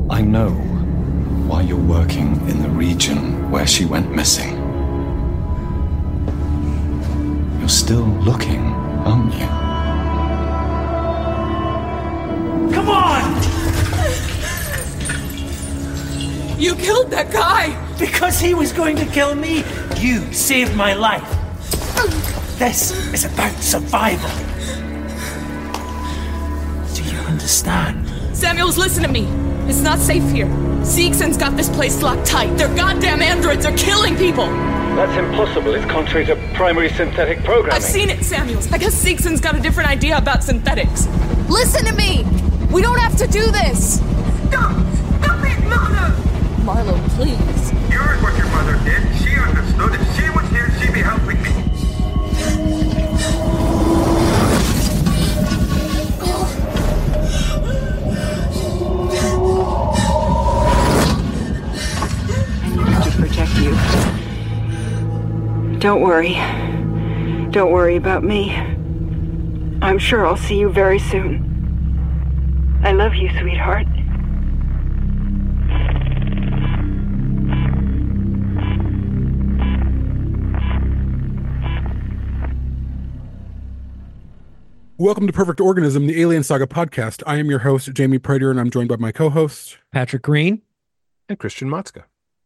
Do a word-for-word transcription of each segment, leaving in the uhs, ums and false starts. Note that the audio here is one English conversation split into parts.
I know why you're working in the region where she went missing. You're still looking, aren't you? Come on! You killed that guy! Because he was going to kill me, you saved my life. This is about survival. Do you understand? Samuels, listen to me. It's not safe here. Seegson's got this place locked tight. Their goddamn androids are killing people. That's impossible. It's contrary to primary synthetic programming. I've seen it, Samuels. I guess Seegson's got a different idea about synthetics. Listen to me! We don't have to do this! Stop! Stop it, Marlo! Marlo, please. You heard what your mother did. She understood. If she was here, she'd be helping me. To protect you. Don't worry. Don't worry about me. I'm sure I'll see you very soon. I love you, sweetheart. Welcome to Perfect Organism, the Alien Saga podcast. I am your host, Jamie Prater, and I'm joined by my co-host, Patrick Green, and Christian Motzka.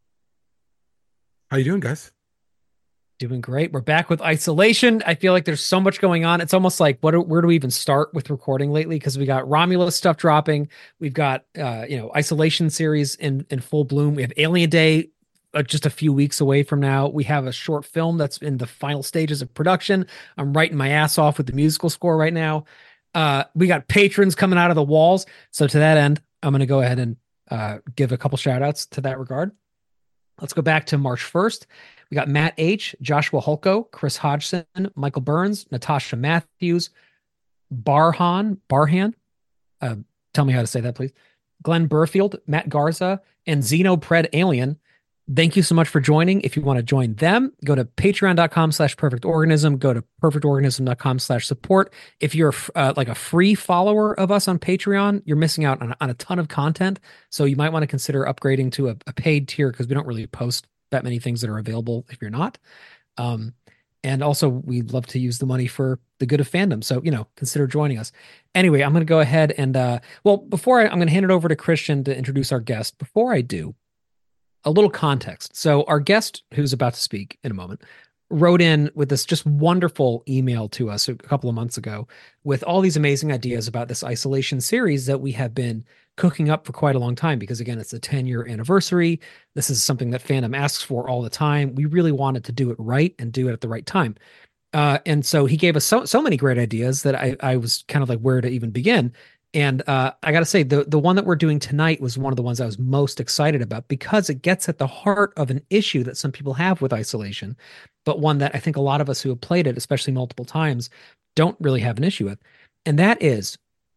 How you doing, guys? Doing great. We're back with Isolation. I feel like there's so much going on. It's almost like, what? Where do we even start with recording lately? Because we got Romulus stuff dropping. We've got, uh, you know, Isolation series in, in full bloom. We have Alien Day uh, just a few weeks away from now. We have a short film that's in the final stages of production. I'm writing my ass off with the musical score right now. Uh, we got patrons coming out of the walls. So to that end, I'm going to go ahead and uh, give a couple shout outs to that regard. Let's go back to March first. We got Matt H., Joshua Holko, Chris Hodgson, Michael Burns, Natasha Matthews, Barhan, Barhan, uh, tell me how to say that, please. Glenn Burfield, Matt Garza, and Xenopred Alien. Thank you so much for joining. If you want to join them, go to patreon.com slash perfect organism, go to perfectorganism.com slash support. If you're uh, like a free follower of us on Patreon, you're missing out on, on a ton of content. So you might want to consider upgrading to a, a paid tier because we don't really post that many things that are available if you're not. Um, and also we love to use the money for the good of fandom. So, you know, consider joining us. Anyway, I'm going to go ahead and, uh, well, before I, I'm going to hand it over to Christian to introduce our guest. Before I do, a little context. So our guest, who's about to speak in a moment, wrote in with this just wonderful email to us a couple of months ago with all these amazing ideas about this Isolation series that we have been cooking up for quite a long time, because again, it's a ten year anniversary. This is something that fandom asks for all the time. We really wanted to do it right and do it at the right time. Uh, and so he gave us so, so many great ideas that I, I was kind of like, where to even begin. And uh, I got to say, the, the one that we're doing tonight was one of the ones I was most excited about because it gets at the heart of an issue that some people have with Isolation, but one that I think a lot of us who have played it, especially multiple times, don't really have an issue with. And that is,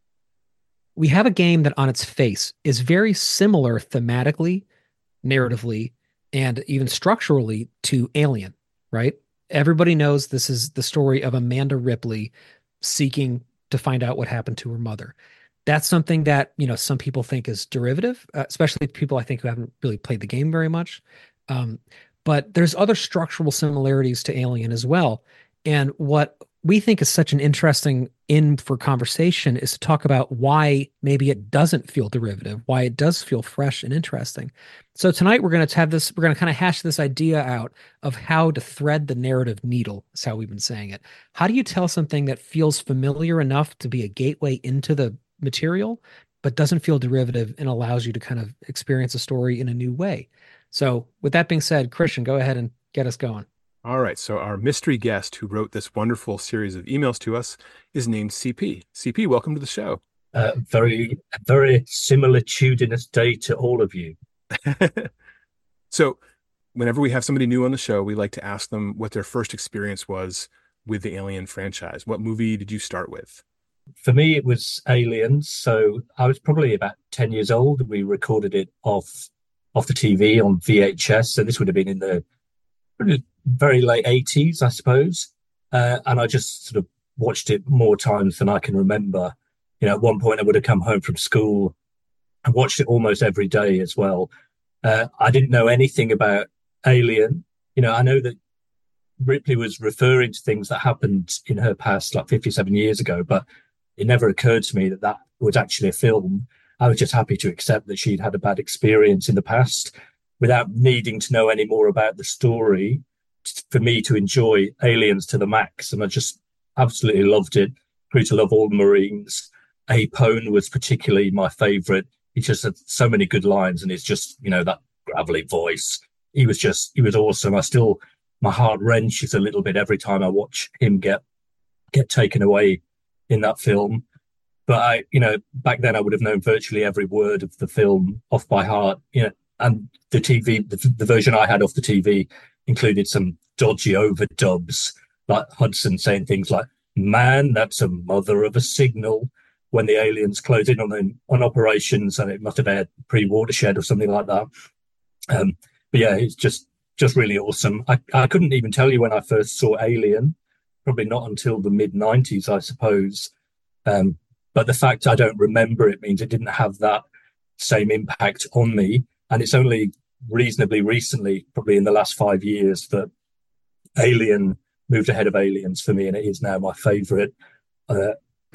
we have a game that on its face is very similar thematically, narratively, and even structurally to Alien, right? Everybody knows this is the story of Amanda Ripley seeking to find out what happened to her mother. That's something that, you know, some people think is derivative, uh, especially people I think who haven't really played the game very much. Um, but there's other structural similarities to Alien as well. And what we think is such an interesting in for conversation is to talk about why maybe it doesn't feel derivative, why it does feel fresh and interesting. So tonight we're going to have this, we're going to kind of hash this idea out of how to thread the narrative needle, is how we've been saying it. How do you tell something that feels familiar enough to be a gateway into the material, but doesn't feel derivative and allows you to kind of experience a story in a new way? So with that being said, Christian, go ahead and get us going. All right. So our mystery guest who wrote this wonderful series of emails to us is named C P. C P, welcome to the show. Uh, very, very similitudinous day to all of you. So whenever we have somebody new on the show, we like to ask them what their first experience was with the Alien franchise. What movie did you start with? For me, it was Aliens. So I was probably about ten years old. We recorded it off off the T V on V H S. So this would have been in the very late eighties, I suppose. Uh, and I just sort of watched it more times than I can remember. You know, at one point I would have come home from school I watched it almost every day as well. Uh, I didn't know anything about Alien. You know, I know that Ripley was referring to things that happened in her past, like fifty-seven years ago, but it never occurred to me that that was actually a film. I was just happy to accept that she'd had a bad experience in the past without needing to know any more about the story for me to enjoy Aliens to the max. And I just absolutely loved it. Grew to love all the Marines. Apone was particularly my favorite. He just had so many good lines, and it's just, you know, that gravelly voice. He was just, he was awesome. I still, my heart wrenches a little bit every time I watch him get get taken away in that film. But I, you know, back then I would have known virtually every word of the film off by heart. You know, and the T V, the, the version I had off the T V included some dodgy overdubs, like Hudson saying things like, "Man, that's a mother of a signal," when the aliens close in on them, on operations, and it must have aired pre-Watershed or something like that. Um, but yeah, it's just just really awesome. I, I couldn't even tell you when I first saw Alien, probably not until the mid nineties, I suppose. Um, but the fact I don't remember it means it didn't have that same impact on me. And it's only reasonably recently, probably in the last five years, that Alien moved ahead of Aliens for me, and it is now my favorite uh,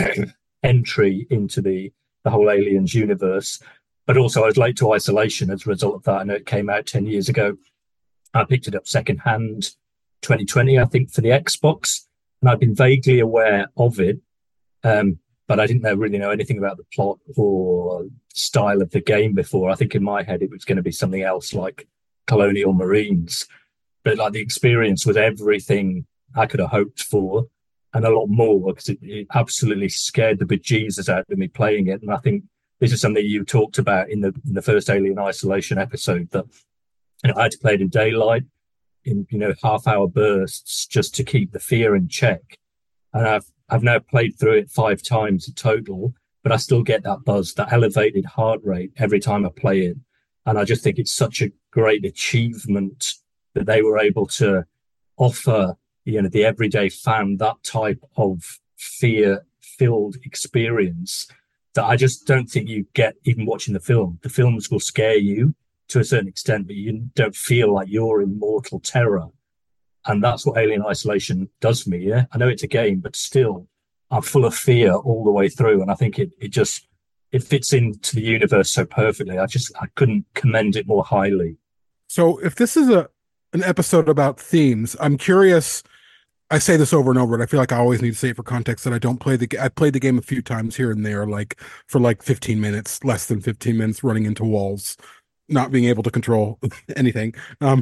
entry into the, the whole Aliens universe. But also I was late to Isolation as a result of that. I know it came out ten years ago. I picked it up secondhand twenty twenty, I think, for the Xbox, and I've been vaguely aware of it, um, but I didn't know, really know anything about the plot or style of the game before. I think in my head it was going to be something else like Colonial Marines, but like the experience was everything I could have hoped for and a lot more, because it, it absolutely scared the bejesus out of me playing it. And I think this is something you talked about in the in the first Alien Isolation episode, that, you know, I had to play it in daylight, in, you know, half hour bursts, just to keep the fear in check. And I've I've now played through it five times in total, but I still get that buzz, that elevated heart rate every time I play it. And I just think it's such a great achievement that they were able to offer, you know, the everyday fan that type of fear-filled experience that I just don't think you get even watching the film. The films will scare you to a certain extent, but you don't feel like you're in mortal terror. And that's what Alien Isolation does for me. Yeah, I know it's a game, but still, I'm full of fear all the way through. And I think it it just it fits into the universe so perfectly. I just I couldn't commend it more highly. So, if this is a an episode about themes, I'm curious. I say this over and over, and I feel like I always need to say it for context that I don't play the. I played the game a few times here and there, like for like fifteen minutes, less than fifteen minutes, running into walls, not being able to control anything. Um,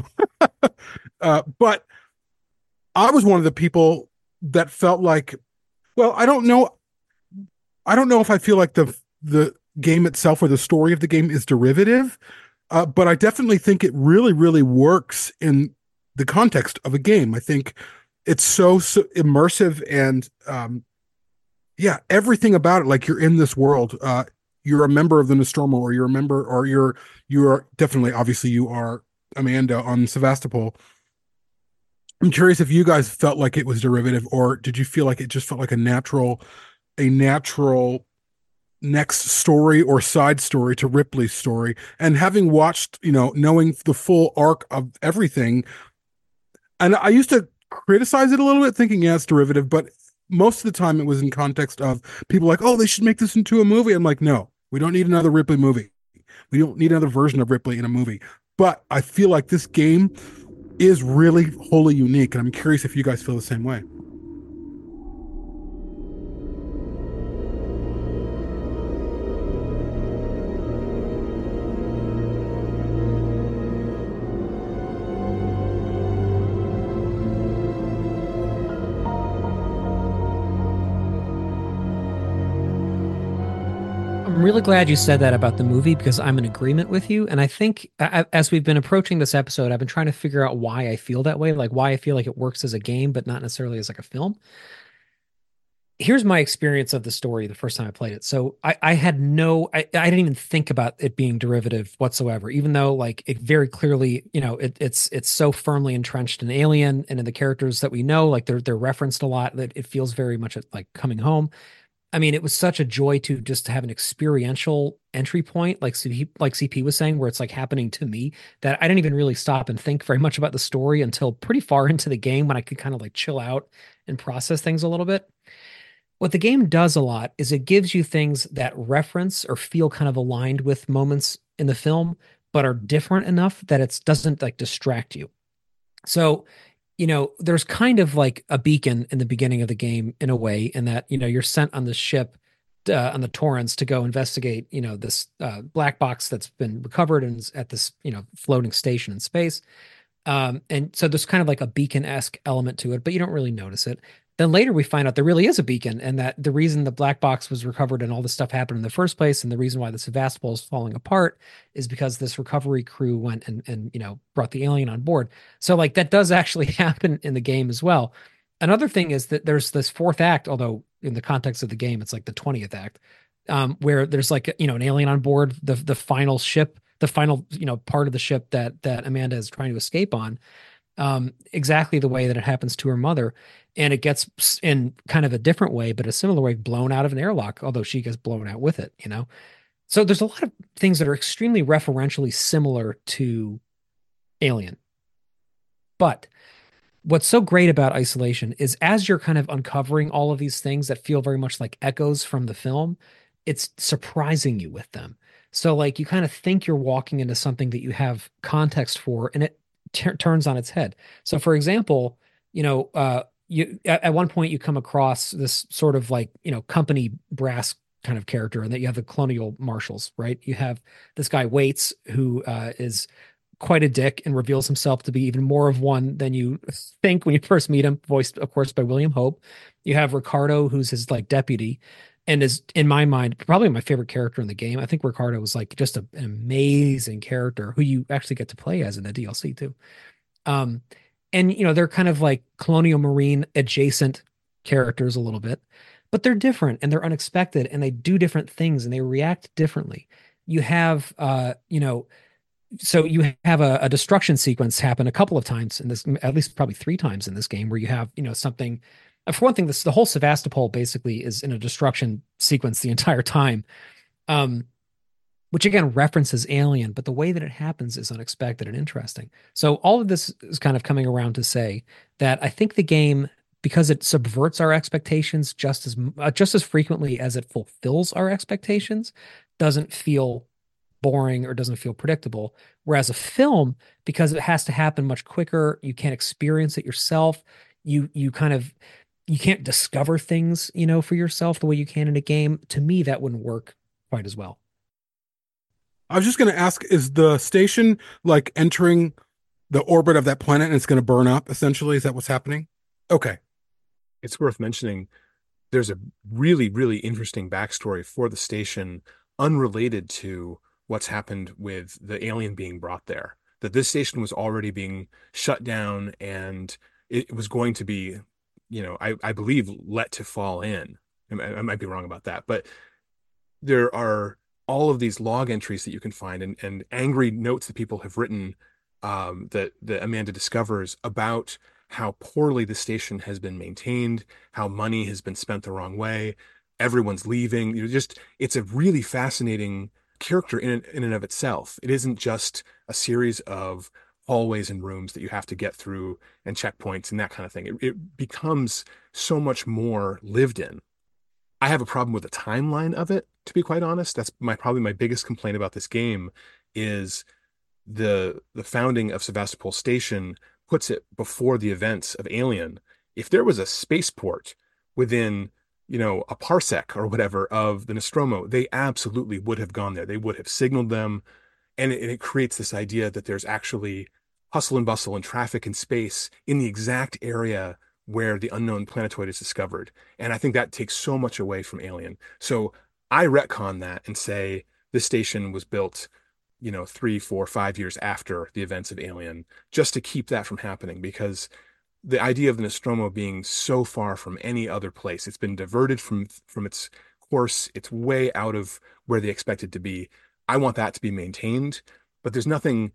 uh, but I was one of the people that felt like, well, I don't know. I don't know if I feel like the the game itself or the story of the game is derivative, uh, but I definitely think it really, really works in the context of a game. I think it's so, so immersive, and um, yeah, everything about it, like you're in this world. Uh, you're a member of the Nostromo, or you're a member, or you're you are definitely, obviously, you are Amanda on Sevastopol. I'm curious if you guys felt like it was derivative, or did you feel like it just felt like a natural, a natural next story or side story to Ripley's story? And having watched, you know, knowing the full arc of everything, and I used to criticize it a little bit, thinking, yeah, it's derivative, but most of the time it was in context of people like, oh, they should make this into a movie. I'm like, no, we don't need another Ripley movie. We don't need another version of Ripley in a movie. But I feel like this game is really wholly unique, and I'm curious if you guys feel the same way. I'm really glad you said that about the movie, because I'm in agreement with you. And I think as we've been approaching this episode, I've been trying to figure out why I feel that way, like why I feel like it works as a game, but not necessarily as like a film. Here's my experience of the story the first time I played it. So I, I had no, I, I didn't even think about it being derivative whatsoever, even though like it very clearly, you know, it, it's it's so firmly entrenched in Alien and in the characters that we know, like they're they're referenced a lot, that it feels very much like Coming Home. I mean, it was such a joy to just have an experiential entry point, like C P, like C P was saying, where it's like happening to me, that I didn't even really stop and think very much about the story until pretty far into the game when I could kind of like chill out and process things a little bit. What the game does a lot is it gives you things that reference or feel kind of aligned with moments in the film, but are different enough that it doesn't like distract you. So, you know, there's kind of like a beacon in the beginning of the game in a way, in that, you know, you're sent on this ship uh, on the Torrens to go investigate, you know, this uh, black box that's been recovered and is at this, you know, floating station in space. Um, and so there's kind of like a beacon-esque element to it, but you don't really notice it. Then later we find out there really is a beacon, and that the reason the black box was recovered and all this stuff happened in the first place, and the reason why the Sevastopol is falling apart, is because this recovery crew went and and you know brought the alien on board. So like that does actually happen in the game as well. Another thing is that there's this fourth act, although in the context of the game it's like the twentieth act, um, where there's like you know an alien on board the the final ship, the final you know part of the ship that that Amanda is trying to escape on, um, exactly the way that it happens to her mother. And it gets in kind of a different way, but a similar way, blown out of an airlock, although she gets blown out with it, you know? So there's a lot of things that are extremely referentially similar to Alien. But what's so great about Isolation is as you're kind of uncovering all of these things that feel very much like echoes from the film, it's surprising you with them. So like you kind of think you're walking into something that you have context for, and it t- turns on its head. So for example, you know, uh, you at, at one point you come across this sort of like, you know, company brass kind of character, and that you have the colonial marshals, right? You have this guy Waits, who uh, is quite a dick and reveals himself to be even more of one than you think when you first meet him, voiced, of course, by William Hope. You have Ricardo, who's his like deputy, and is, in my mind, probably my favorite character in the game. I think Ricardo was like just a, an amazing character who you actually get to play as in the D L C too. Um, and, you know, they're kind of like colonial marine adjacent characters a little bit, but they're different and they're unexpected and they do different things and they react differently. You have, uh, you know, so you have a, a destruction sequence happen a couple of times in this, at least probably three times in this game, where you have, you know, something. For one thing, this the whole Sevastopol basically is in a destruction sequence the entire time, um, which again references Alien, but the way that it happens is unexpected and interesting. So all of this is kind of coming around to say that I think the game, because it subverts our expectations just as uh, just as frequently as it fulfills our expectations, doesn't feel boring or doesn't feel predictable. Whereas a film, because it has to happen much quicker, you can't experience it yourself. You you kind of you can't discover things, you know, for yourself the way you can in a game. To me, that wouldn't work quite as well. I was just going to ask, is the station like entering the orbit of that planet and it's going to burn up essentially? Is that what's happening? Okay. It's worth mentioning there's a really, really interesting backstory for the station unrelated to what's happened with the alien being brought there. That this station was already being shut down and it was going to be, you know, I, I believe let to fall in. I, I might be wrong about that, but there are all of these log entries that you can find and, and angry notes that people have written um, that, that Amanda discovers about how poorly the station has been maintained, how money has been spent the wrong way. Everyone's leaving. You're just, it's a really fascinating character in, in and of itself. It isn't just a series of hallways and rooms that you have to get through and checkpoints and that kind of thing. It, it becomes so much more lived in. I have a problem with the timeline of it, to be quite honest. That's my probably my biggest complaint about this game is the the founding of Sevastopol Station puts it before the events of Alien. If there was a spaceport within, you know, a parsec or whatever of the Nostromo, they absolutely would have gone there. They would have signaled them. And it, and it creates this idea that there's actually hustle and bustle and traffic and space in the exact area where the unknown planetoid is discovered. And I think that takes so much away from Alien. So I retcon that and say this station was built, you know, three, four, five years after the events of Alien, just to keep that from happening, because the idea of the Nostromo being so far from any other place, it's been diverted from, from its course. It's way out of where they expect it to be. I want that to be maintained, but there's nothing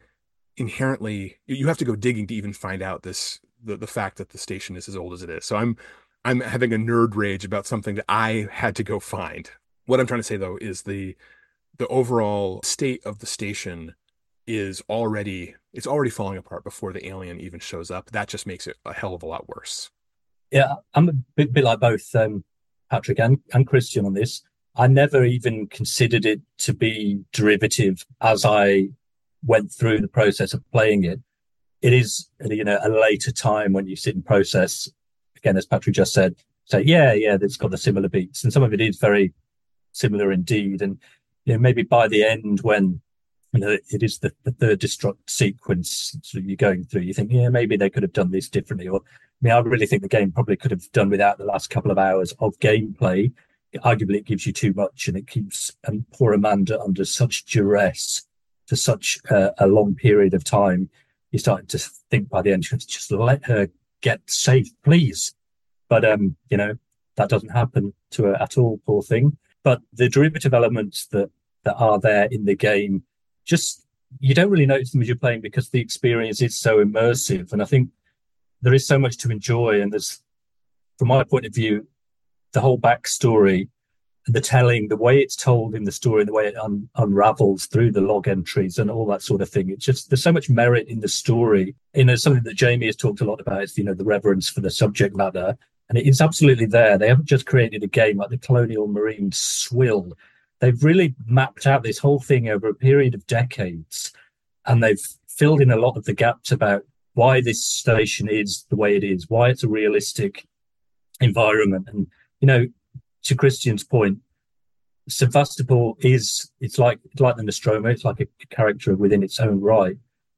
inherently, you have to go digging to even find out this, the, the fact that the station is as old as it is. So I'm, I'm having a nerd rage about something that I had to go find. What I'm trying to say, though, is the the overall state of the station is already it's already falling apart before the alien even shows up. That just makes it a hell of a lot worse. Yeah, I'm a bit, bit like both um, Patrick and, and Christian on this. I never even considered it to be derivative as I went through the process of playing it. It is, you know, a later time when you sit and process, again, as Patrick just said, say, yeah, yeah, it's got the similar beats. And some of it is very similar indeed. And, you know, maybe by the end when, you know, it is the, the third destruct sequence that you're going through, you think, yeah, maybe they could have done this differently. Or, I mean, I really think the game probably could have done without the last couple of hours of gameplay. Arguably, it gives you too much, and it keeps um, poor Amanda under such duress for such uh, a long period of time. You're starting to think by the end, just let her get safe, please. But, um, you know, that doesn't happen to her at all, poor thing. But the derivative elements that, that are there in the game, just, you don't really notice them as you're playing because the experience is so immersive. And I think there is so much to enjoy. And there's, from my point of view, the whole backstory, the telling, the way it's told in the story, the way it un- unravels through the log entries and all that sort of thing. It's just, there's so much merit in the story. You know, something that Jamie has talked a lot about is, you know, the reverence for the subject matter. And it is absolutely there. They haven't just created a game like the Colonial Marine Swill. They've really mapped out this whole thing over a period of decades. And they've filled in a lot of the gaps about why this station is the way it is, why it's a realistic environment. And, you know, to Christian's point, Sevastopol is, it's like, it's like the Nostromo, it's like a character within its own right.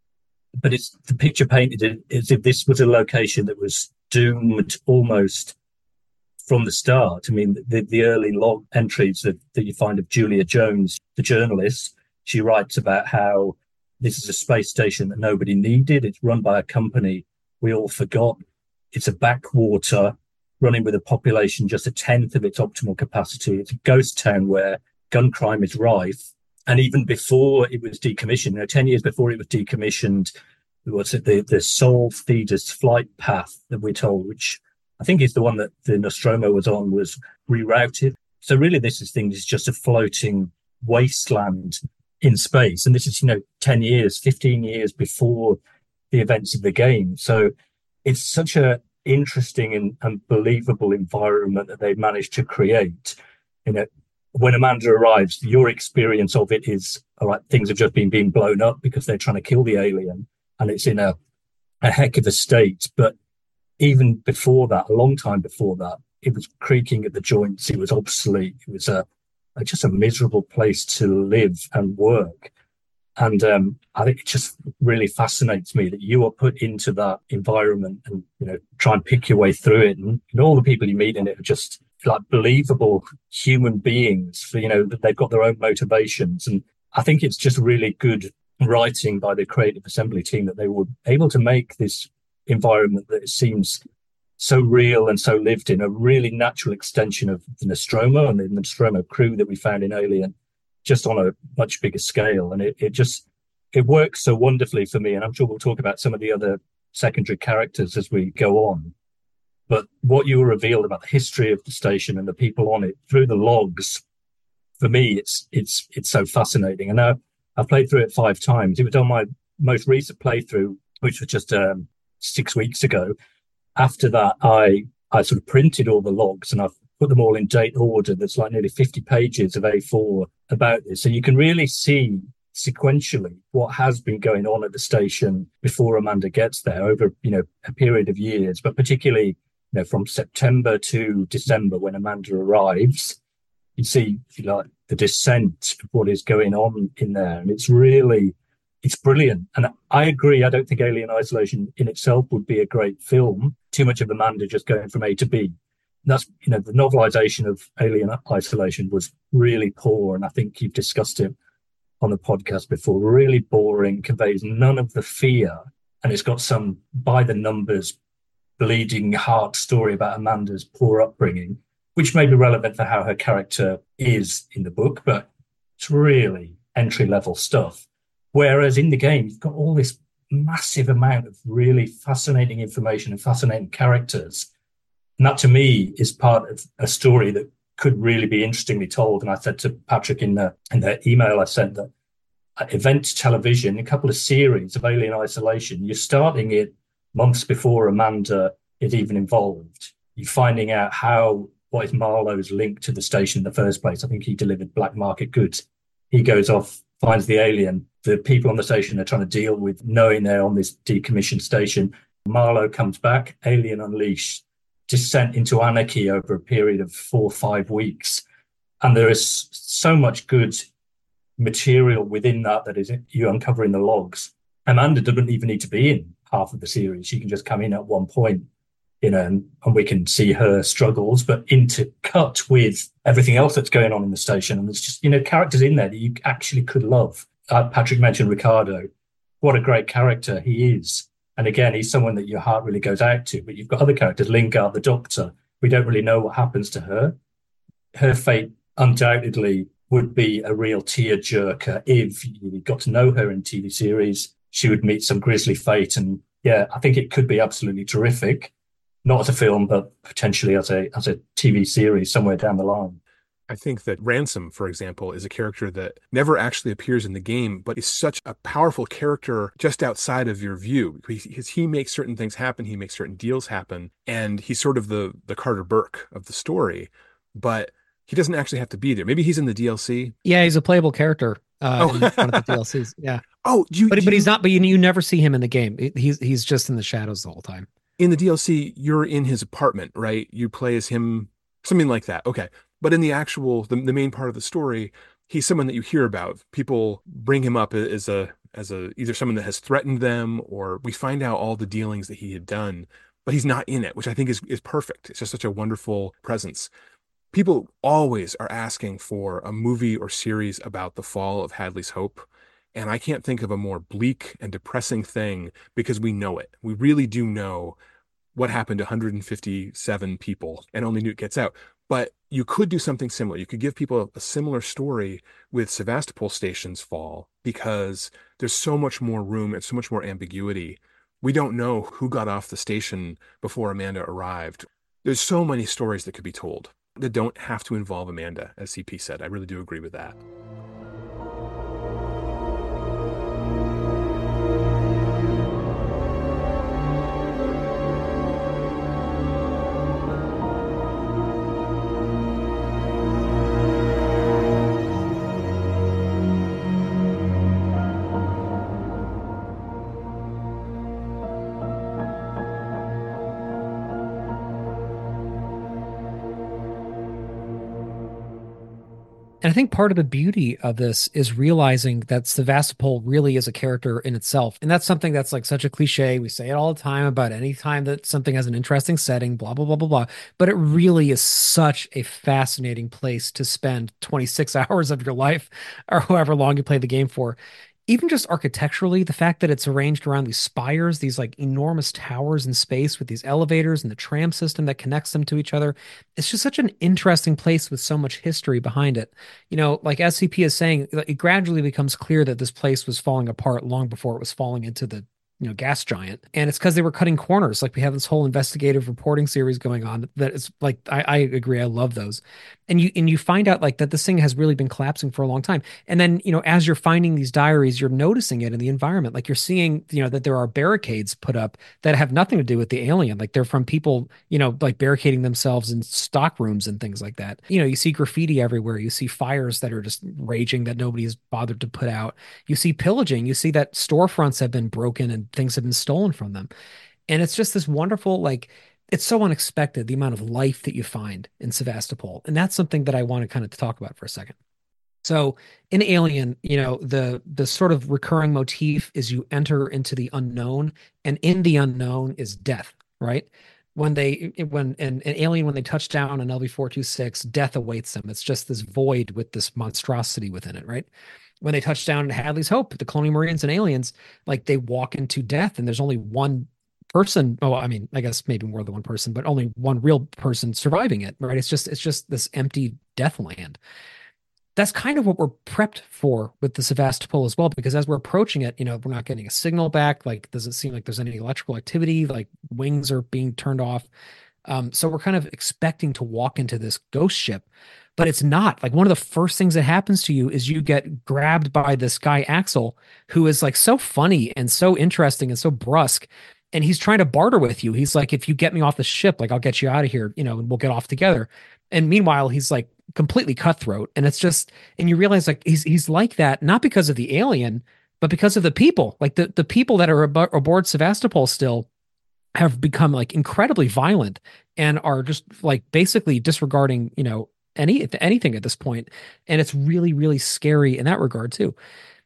But it's the picture painted as if this was a location that was doomed almost from the start. I mean, the, the early log entries that, that you find of Julia Jones, the journalist, she writes about how this is a space station that nobody needed. It's run by a company we all forgot. It's a backwater running with a population just a tenth of its optimal capacity. It's a ghost town where gun crime is rife. And even before it was decommissioned, you know, ten years before it was decommissioned, what's it, the, the Sol Thetis flight path that we're told, which I think is the one that the Nostromo was on, was rerouted. So really this is thing is just a floating wasteland in space. And this is, you know, ten years, fifteen years before the events of the game. So it's such a interesting and, and believable environment that they've managed to create. You know, when Amanda arrives, your experience of it is, all right, things have just been being blown up because they're trying to kill the alien and it's in a, a heck of a state. But even before that, a long time before that, it was creaking at the joints. It was obsolete. It was a, a just a miserable place to live and work. And um, I think it just really fascinates me that you are put into that environment and, you know, try and pick your way through it. And, and all the people you meet in it are just like believable human beings, for, you know, that they've got their own motivations. And I think it's just really good writing by the Creative Assembly team that they were able to make this environment that seems so real and so lived in, a really natural extension of the Nostromo and the Nostromo crew that we found in Alien, just on a much bigger scale. And it, it just, it works so wonderfully for me. And I'm sure we'll talk about some of the other secondary characters as we go on. But what you revealed about the history of the station and the people on it through the logs, for me, it's, it's, it's so fascinating. And now I've played through it five times. It was on my most recent playthrough, which was just um, six weeks ago. After that, I, I sort of printed all the logs and I've put them all in date order. There's like nearly fifty pages of A four about this. So you can really see sequentially what has been going on at the station before Amanda gets there over, you know, a period of years, but particularly, you know, from September to December when Amanda arrives, you see, if you like, the descent of what is going on in there. And it's really, it's brilliant. And I agree. I don't think Alien Isolation in itself would be a great film. Too much of Amanda just going from A to B. That's, you know, the novelization of Alien Isolation was really poor. And I think you've discussed it on the podcast before. Really boring, conveys none of the fear. And it's got some by the numbers, bleeding heart story about Amanda's poor upbringing, which may be relevant for how her character is in the book, but it's really entry level stuff. Whereas in the game, you've got all this massive amount of really fascinating information and fascinating characters. And that to me is part of a story that could really be interestingly told. And I said to Patrick in the in the email I sent that event television, a couple of series of Alien Isolation, you're starting it months before Amanda is even involved. You're finding out how, what is Marlowe's link to the station in the first place. I think he delivered black market goods. He goes off, finds the alien. The people on the station are trying to deal with knowing they're on this decommissioned station. Marlowe comes back, Alien Unleashed, descent into anarchy over a period of four or five weeks. And there is so much good material within that that is you uncover in the logs. Amanda doesn't even need to be in half of the series. She can just come in at one point, you know, and, and we can see her struggles, but intercut with everything else that's going on in the station. And there's just, you know, characters in there that you actually could love. Uh, Patrick mentioned Ricardo. What a great character he is. And again, he's someone that your heart really goes out to. But you've got other characters, Lingard, the Doctor. We don't really know what happens to her. Her fate undoubtedly would be a real tearjerker if you got to know her in T V series. She would meet some grisly fate. And yeah, I think it could be absolutely terrific. Not as a film, but potentially as a as a T V series somewhere down the line. I think that Ransom, for example, is a character that never actually appears in the game, but is such a powerful character just outside of your view, because he makes certain things happen. He makes certain deals happen. And he's sort of the, the Carter Burke of the story, but he doesn't actually have to be there. Maybe he's in the D L C. Yeah, he's a playable character uh, oh. in one of the D L Cs. Yeah. Oh, do you, but, do but you, he's not, but you, you never see him in the game. He's, he's just in the shadows the whole time. In the D L C, you're in his apartment, right? You play as him, something like that. Okay. But in the actual, the, the main part of the story, he's someone that you hear about. People bring him up as a, as a, either someone that has threatened them, or we find out all the dealings that he had done, but he's not in it, which I think is, is perfect. It's just such a wonderful presence. People always are asking for a movie or series about the fall of Hadley's Hope. And I can't think of a more bleak and depressing thing, because we know it. We really do know what happened to one hundred fifty-seven people, and only Newt gets out. But you could do something similar. You could give people a similar story with Sevastopol Station's fall, because there's so much more room and so much more ambiguity. We don't know who got off the station before Amanda arrived. There's so many stories that could be told that don't have to involve Amanda, as C P said. I really do agree with that. And I think part of the beauty of this is realizing that Sevastopol really is a character in itself. And that's something that's like such a cliche. We say it all the time about any time that something has an interesting setting, blah, blah, blah, blah, blah. But it really is such a fascinating place to spend twenty-six hours of your life, or however long you play the game for. Even just architecturally, the fact that it's arranged around these spires, these like enormous towers in space with these elevators and the tram system that connects them to each other. It's just such an interesting place with so much history behind it. You know, like S C P is saying, it gradually becomes clear that this place was falling apart long before it was falling into the, you know, gas giant. And it's because they were cutting corners. Like we have this whole investigative reporting series going on that is like, I, I agree. I love those. And you, and you find out like that this thing has really been collapsing for a long time. And then, you know, as you're finding these diaries, you're noticing it in the environment. Like you're seeing, you know, that there are barricades put up that have nothing to do with the alien. Like they're from people, you know, like barricading themselves in stock rooms and things like that. You know, you see graffiti everywhere. You see fires that are just raging that nobody has bothered to put out. You see pillaging. You see that storefronts have been broken and things have been stolen from them. And it's just this wonderful, like, it's so unexpected, the amount of life that you find in Sevastopol. And that's something that I want to kind of talk about for a second. So in Alien, you know, the the sort of recurring motif is you enter into the unknown, and in the unknown is death, right? When they, when an, an alien, when they touch down on L V four twenty-six, death awaits them. It's just this void with this monstrosity within it, right? When they touch down at Hadley's Hope, the Colonial Marines and aliens, like they walk into death, and there's only one person. Oh, I mean, I guess maybe more than one person, but only one real person surviving it, right? It's just, it's just this empty death land. That's kind of what we're prepped for with the Sevastopol as well, because as we're approaching it, you know, we're not getting a signal back. Like, does it seem like there's any electrical activity? Like wings are being turned off. Um, so we're kind of expecting to walk into this ghost ship, but it's not. Like, one of the first things that happens to you is you get grabbed by this guy, Axel, who is like so funny and so interesting and so brusque. And he's trying to barter with you. He's like, if you get me off the ship, like, I'll get you out of here, you know, and we'll get off together. And meanwhile, he's like completely cutthroat. And it's just, and you realize like he's he's like that, not because of the alien, but because of the people. Like the, the people that are ab- aboard Sevastopol still have become like incredibly violent and are just like basically disregarding, you know, any anything at this point. And it's really, really scary in that regard too.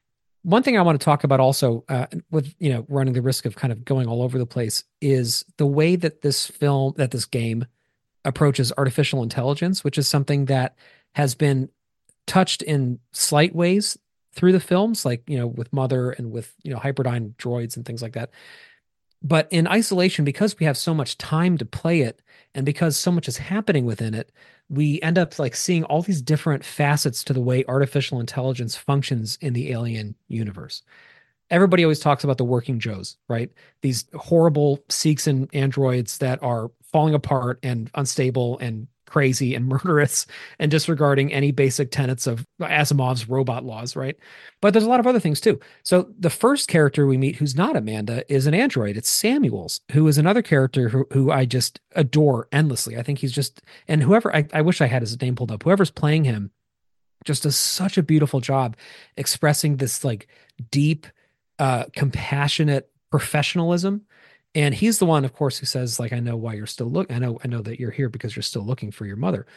One thing I want to talk about also, uh, with, you know, running the risk of kind of going all over the place, is the way that this film, that this game approaches artificial intelligence, which is something that has been touched in slight ways through the films, like, you know, with Mother and with, you know, Hyperdyne droids and things like that. But in isolation, because we have so much time to play it and because so much is happening within it, we end up like seeing all these different facets to the way artificial intelligence functions in the Alien universe. Everybody always talks about the working Joes, right? These horrible Seegson androids that are falling apart and unstable and crazy and murderous and disregarding any basic tenets of Asimov's robot laws, right? But there's a lot of other things too. So the first character we meet who's not Amanda is an android. It's Samuels, who is another character who, who I just adore endlessly. I think he's just, and whoever, I, I wish I had his name pulled up, whoever's playing him just does such a beautiful job expressing this like deep, uh, compassionate professionalism. And he's the one, of course, who says, like, I know why you're still looking. I know, I know that you're here because you're still looking for your mother.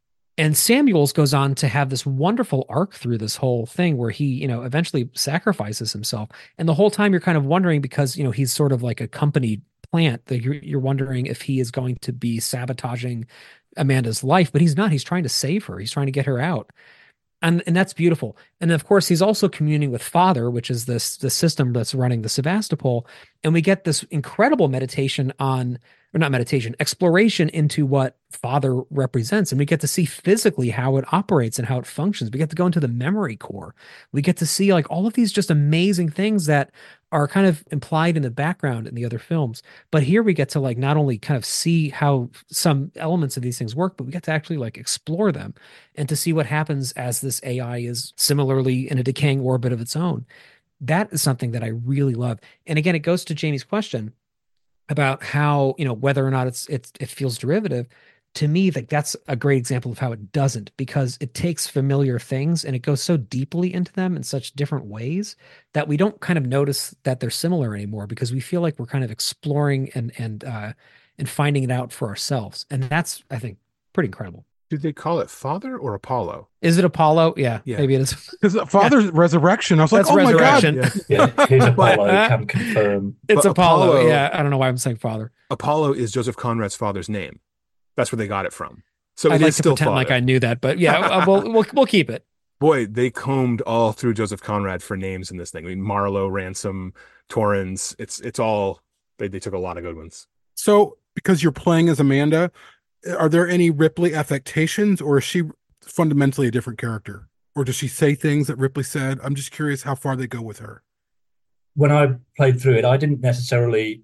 And Samuels goes on to have this wonderful arc through this whole thing where he, you know, eventually sacrifices himself. And the whole time you're kind of wondering, because, you know, he's sort of like a company plant, that you're, you're wondering if he is going to be sabotaging Amanda's life, but he's not. He's trying to save her. He's trying to get her out. And and that's beautiful. And of course, he's also communing with Father, which is this the system that's running the Sevastopol. And we get this incredible meditation on, or not meditation, exploration into what Father represents. And we get to see physically how it operates and how it functions. We get to go into the memory core. We get to see like all of these just amazing things that are kind of implied in the background in the other films. But here we get to like not only kind of see how some elements of these things work, but we get to actually like explore them and to see what happens as this A I is similarly in a decaying orbit of its own. That is something that I really love. And again, it goes to Jamie's question about how, you know, whether or not it's it's it feels derivative. To me, like that's a great example of how it doesn't, because it takes familiar things and it goes so deeply into them in such different ways that we don't kind of notice that they're similar anymore, because we feel like we're kind of exploring and and uh, and finding it out for ourselves. And that's, I think, pretty incredible. Did they call it Father or Apollo? Is it Apollo? Yeah, yeah. Maybe it is. Because Father's yeah. resurrection. I was like, That's oh resurrection. my God. Yeah, yeah. Here's Apollo. Can confirm. It's But Apollo. Apollo- Yeah, I don't know why I'm saying Father. Apollo is Joseph Conrad's father's name. That's where they got it from. So I'd it like is to still pretend Father. like I knew that, but yeah, uh, we'll, we'll we'll keep it. Boy, they combed all through Joseph Conrad for names in this thing. I mean, Marlowe, Ransom, Torrens. It's it's all they they took a lot of good ones. So, because you're playing as Amanda, are there any Ripley affectations, or is she fundamentally a different character? Or does she say things that Ripley said? I'm just curious how far they go with her. When I played through it, I didn't necessarily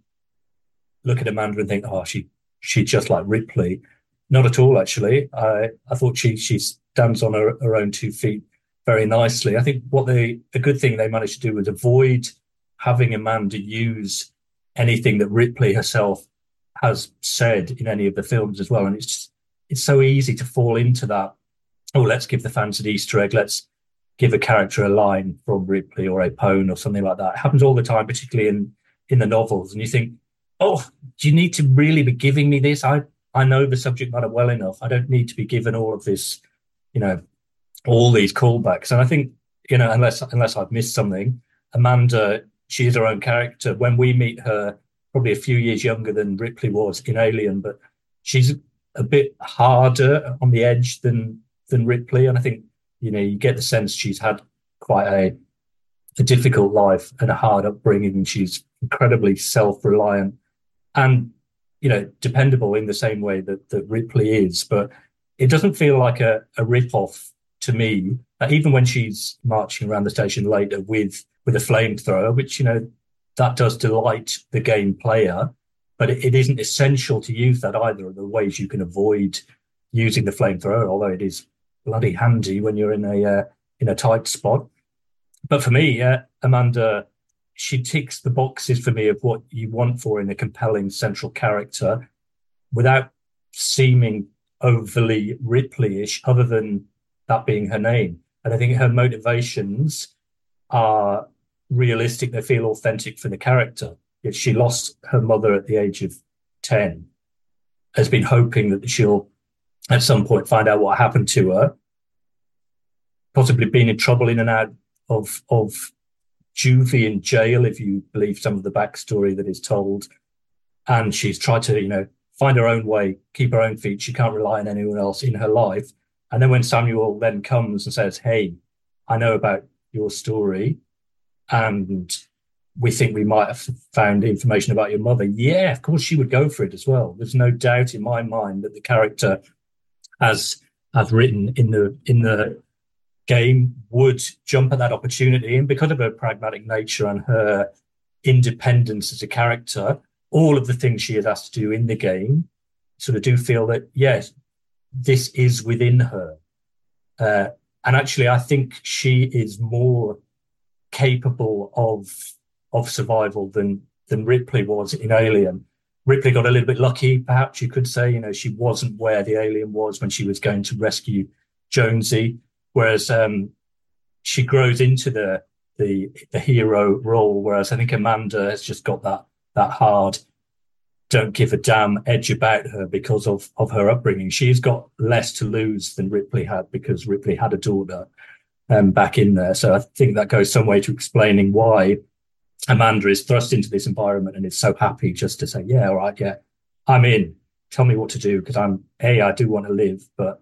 look at Amanda and think, oh, she she's just like Ripley. Not at all, actually. I, I thought she she stands on her, her own two feet very nicely. I think what they a good thing they managed to do was avoid having Amanda use anything that Ripley herself has said in any of the films as well. And it's just, it's so easy to fall into that. Oh, let's give the fans an Easter egg. Let's give a character a line from Ripley or a pone or something like that. It happens all the time, particularly in in the novels. And you think, oh, do you need to really be giving me this? I I know the subject matter well enough. I don't need to be given all of this, you know, all these callbacks. And I think, you know, unless unless I've missed something, Amanda, she is her own character. When we meet her, probably a few years younger than Ripley was in Alien, but she's a bit harder on the edge than than Ripley. And I think, you know, you get the sense she's had quite a, a difficult life and a hard upbringing, and she's incredibly self-reliant and, you know, dependable in the same way that, that Ripley is. But it doesn't feel like a, a rip-off to me, uh, even when she's marching around the station later with, with a flamethrower, which, you know, that does delight the game player. but it, it isn't essential to use that either. There are ways you can avoid using the flamethrower, although it is bloody handy when you're in a uh, in a tight spot. But for me, uh, Amanda, she ticks the boxes for me of what you want for in a compelling central character without seeming overly Ripley-ish, other than that being her name. And I think her motivations are realistic. They feel authentic for the character. If she lost her mother at the age of ten, has been hoping that she'll at some point find out what happened to her, possibly been in trouble in and out of, of juvie and jail, if you believe some of the backstory that is told. And she's tried to, you know, find her own way, keep her own feet. She can't rely on anyone else in her life. And then when Samuel then comes and says, hey, I know about your story and we think we might have found information about your mother. Yeah, of course she would go for it as well. There's no doubt in my mind that the character, as as written in the in the game, would jump at that opportunity. And because of her pragmatic nature and her independence as a character, all of the things she has asked to do in the game sort of do feel that, yes, this is within her. Uh, and actually, I think she is more capable of of survival than than Ripley was in Alien. Ripley got a little bit lucky, perhaps you could say. You know, she wasn't where the alien was when she was going to rescue Jonesy, whereas um, she grows into the the the hero role. Whereas I think Amanda has just got that that hard, don't give a damn edge about her because of of her upbringing. She's got less to lose than Ripley had because Ripley had a daughter um, back in there. So I think that goes some way to explaining why Amanda is thrust into this environment and is so happy just to say, yeah, all right, yeah, I'm in. Tell me what to do, because I'm, A, I do want to live, but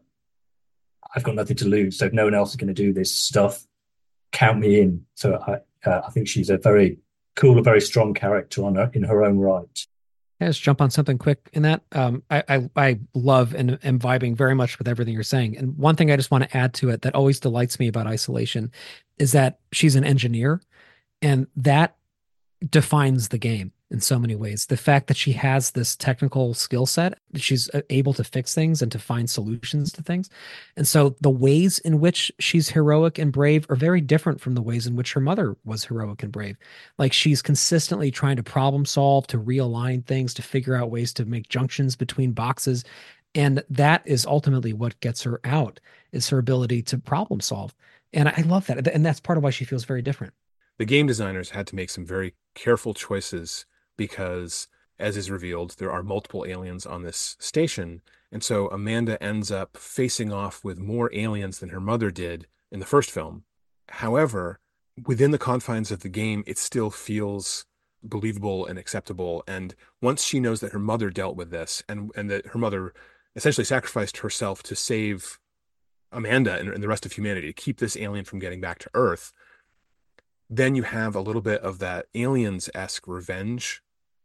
I've got nothing to lose. So if no one else is going to do this stuff, count me in. So I, uh, I think she's a very cool, a very strong character on her, in her own right. Can I just jump on something quick in that? Um, I, I, I love and am vibing very much with everything you're saying. And one thing I just want to add to it that always delights me about Isolation is that she's an engineer, and that defines the game in so many ways. The fact that she has this technical skill set, she's able to fix things and to find solutions to things. And so the ways in which she's heroic and brave are very different from the ways in which her mother was heroic and brave. Like, she's consistently trying to problem solve, to realign things, to figure out ways to make junctions between boxes. And that is ultimately what gets her out, is her ability to problem solve. And I love that. And that's part of why she feels very different. The game designers had to make some very careful choices because, as is revealed, there are multiple aliens on this station. And so Amanda ends up facing off with more aliens than her mother did in the first film. However, within the confines of the game, it still feels believable and acceptable. And once she knows that her mother dealt with this, and, and that her mother essentially sacrificed herself to save Amanda and, and the rest of humanity, to keep this alien from getting back to Earth, then you have a little bit of that Aliens-esque revenge.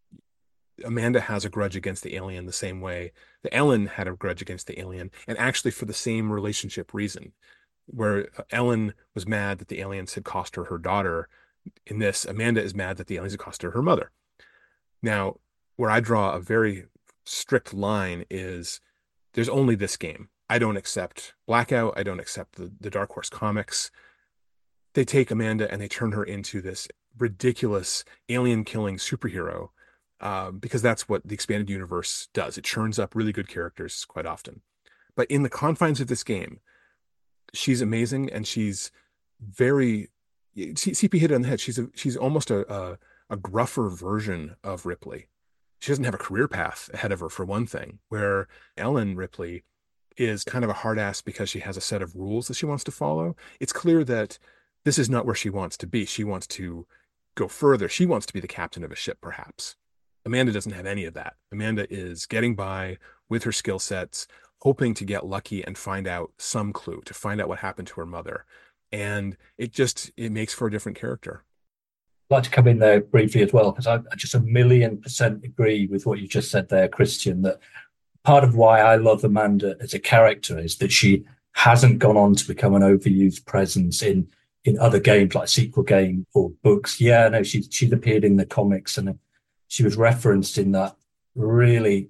Amanda has a grudge against the alien the same way that Ellen had a grudge against the alien, and actually for the same relationship reason, where Ellen was mad that the aliens had cost her her daughter. In this, Amanda is mad that the aliens had cost her her mother. Now, where I draw a very strict line is there's only this game. I don't accept Blackout. I don't accept the, the Dark Horse comics. They take Amanda and they turn her into this ridiculous alien-killing superhero, um, because that's what the expanded universe does. It churns up really good characters quite often. But in the confines of this game, she's amazing, and she's very... C P hit it on the head. She's a, she's almost a, a a gruffer version of Ripley. She doesn't have a career path ahead of her, for one thing, where Ellen Ripley is kind of a hard ass because she has a set of rules that she wants to follow. It's clear that this is not where she wants to be. She wants to go further. She wants to be the captain of a ship, perhaps. Amanda doesn't have any of that. Amanda is getting by with her skill sets, hoping to get lucky and find out some clue, to find out what happened to her mother. And it just, it makes for a different character. I'd like to come in there briefly as well, because I, I just a million percent agree with what you just said there, Christian, that part of why I love Amanda as a character is that she hasn't gone on to become an overused presence in in other games, like sequel game or books. Yeah, no, she's she's appeared in the comics, and she was referenced in that really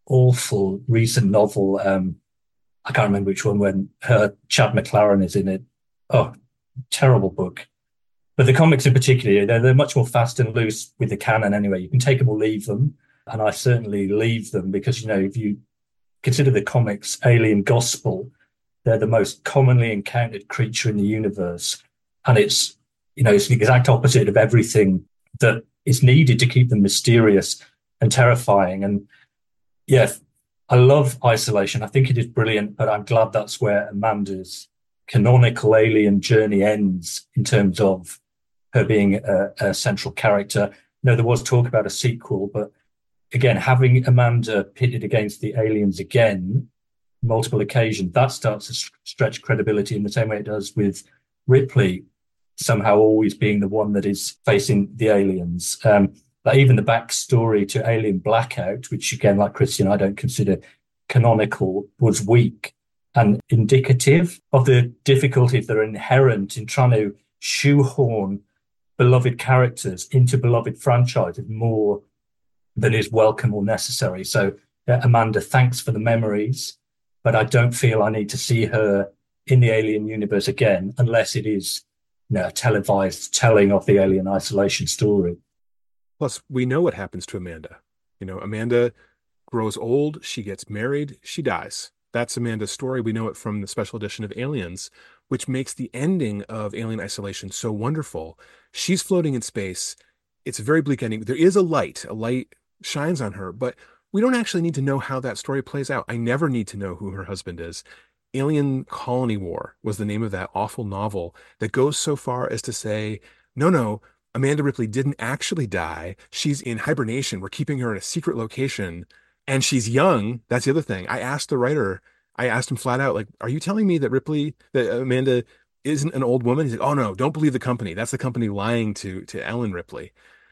awful recent novel. Um, I can't remember which one, when her Chad McLaren is in it. Oh, terrible book. But the comics in particular, they're, they're much more fast and loose with the canon anyway. You can take them or leave them. And I certainly leave them because, you know, if you consider the comics alien gospel, they're the most commonly encountered creature in the universe. And it's, you know, it's the exact opposite of everything that is needed to keep them mysterious and terrifying. And yeah, I love Isolation. I think it is brilliant, but I'm glad that's where Amanda's canonical alien journey ends in terms of her being a, a central character. No, there was talk about a sequel, but again, having Amanda pitted against the aliens again, multiple occasions, that starts to stretch credibility in the same way it does with Ripley somehow always being the one that is facing the aliens. Um, like even the backstory to Alien Blackout, which again, like Christian, I don't consider canonical, was weak and indicative of the difficulties that are inherent in trying to shoehorn beloved characters into beloved franchises more than is welcome or necessary. So uh, Amanda, thanks for the memories, but I don't feel I need to see her in the Alien universe again, unless it is, you know, a televised telling of the Alien Isolation story. Plus, we know what happens to Amanda. You know, Amanda grows old, she gets married, she dies. That's Amanda's story. We know it from the special edition of Aliens, which makes the ending of Alien Isolation so wonderful. She's floating in space. It's a very bleak ending. There is a light. A light shines on her, but we don't actually need to know how that story plays out. I never need to know who her husband is. Alien Colony War was the name of that awful novel that goes so far as to say, no, no, Amanda Ripley didn't actually die. She's in hibernation. We're keeping her in a secret location. And she's young. That's the other thing. I asked the writer, I asked him flat out, like, are you telling me that Ripley, that Amanda isn't an old woman? He said, oh no, don't believe the company. That's the company lying to, to Ellen Ripley.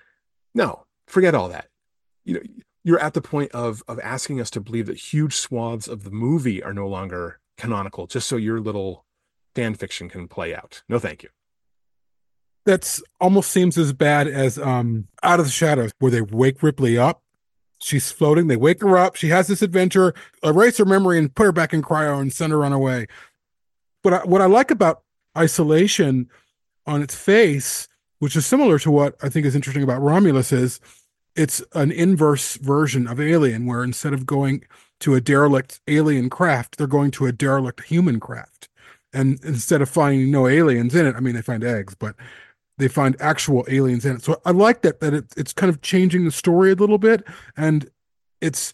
No, forget all that. You know, you're at the point of, of asking us to believe that huge swaths of the movie are no longer canonical, just so your little fan fiction can play out. No, thank you. That's almost seems as bad as um, Out of the Shadows, where they wake Ripley up. She's floating. They wake her up. She has this adventure, erase her memory and put her back in cryo and send her on her way. But I, what I like about Isolation on its face, which is similar to what I think is interesting about Romulus, is it's an inverse version of Alien, where instead of going to a derelict alien craft, they're going to a derelict human craft. And instead of finding no aliens in it, I mean, they find eggs, but they find actual aliens in it. So I like that, that it, it's kind of changing the story a little bit. And it's,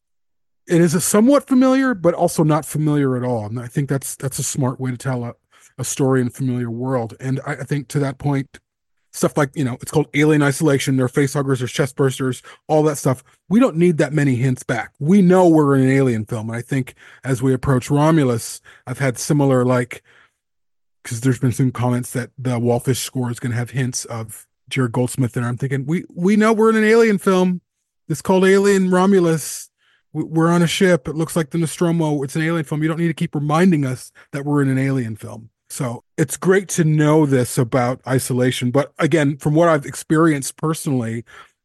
it is a somewhat familiar, but also not familiar at all. And I think that's, that's a smart way to tell a, a story in a familiar world. And I, I think to that point, stuff like, you know, it's called Alien Isolation, there are facehuggers, there's chest bursters, all that stuff. We don't need that many hints back. We know we're in an alien film. And I think as we approach Romulus, I've had similar, like, because there's been some comments that the Wallfish score is going to have hints of Jared Goldsmith, and I'm thinking, we we know we're in an alien film. It's called Alien Romulus. We're on a ship. It looks like the Nostromo. It's an alien film. You don't need to keep reminding us that we're in an alien film. So it's great to know this about Isolation. But again, from what I've experienced personally,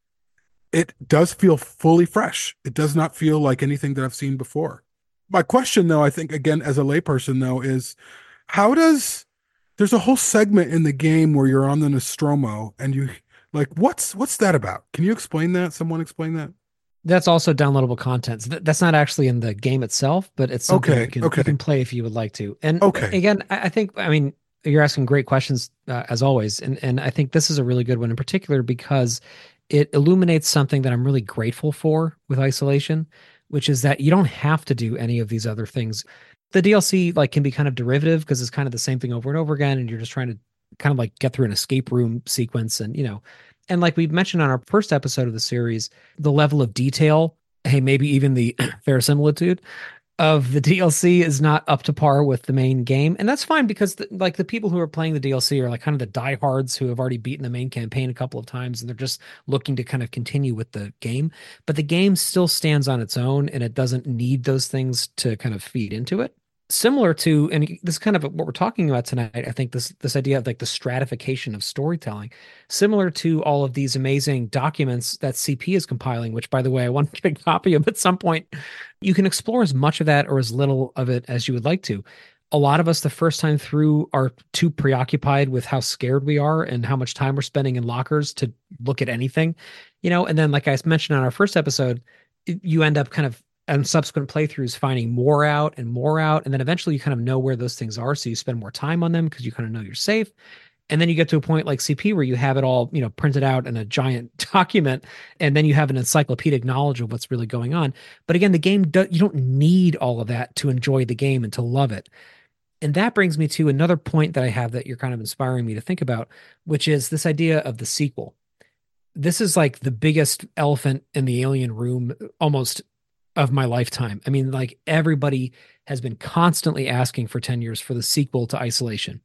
it does feel fully fresh. It does not feel like anything that I've seen before. My question, though, I think, again, as a layperson, though, is how does... There's a whole segment in the game where you're on the Nostromo and you like, what's, what's that about? Can you explain that? Someone explain that? That's also downloadable content. So that's not actually in the game itself, but it's something okay, you, can, okay. you can play if you would like to. And okay. again, I, I think, I mean, you're asking great questions uh, as always. And, and I think this is a really good one in particular because it illuminates something that I'm really grateful for with Isolation, which is that you don't have to do any of these other things. The D L C like can be kind of derivative because it's kind of the same thing over and over again. And you're just trying to kind of like get through an escape room sequence. And, you know, and like we mentioned on our first episode of the series, the level of detail, hey, maybe even the verisimilitude of the D L C is not up to par with the main game. And that's fine because the, like the people who are playing the D L C are like kind of the diehards who have already beaten the main campaign a couple of times and they're just looking to kind of continue with the game. But the game still stands on its own and it doesn't need those things to kind of feed into it. similar to, and this is kind of what we're talking about tonight. I think this this idea of like the stratification of storytelling, similar to all of these amazing documents that C P is compiling, which, by the way, I want to get a copy of at some point. You can explore as much of that or as little of it as you would like to. A lot of us, the first time through, are too preoccupied with how scared we are and how much time we're spending in lockers to look at anything, you know. And then, like I mentioned on our first episode, you end up kind of and subsequent playthroughs finding more out and more out. And then eventually you kind of know where those things are. So you spend more time on them because you kind of know you're safe. And then you get to a point like C P where you have it all, you know, printed out in a giant document, and then you have an encyclopedic knowledge of what's really going on. But again, the game, do, you don't need all of that to enjoy the game and to love it. And that brings me to another point that I have that you're kind of inspiring me to think about, which is this idea of the sequel. This is like the biggest elephant in the alien room almost of my lifetime. I mean, like everybody has been constantly asking for ten years for the sequel to Isolation.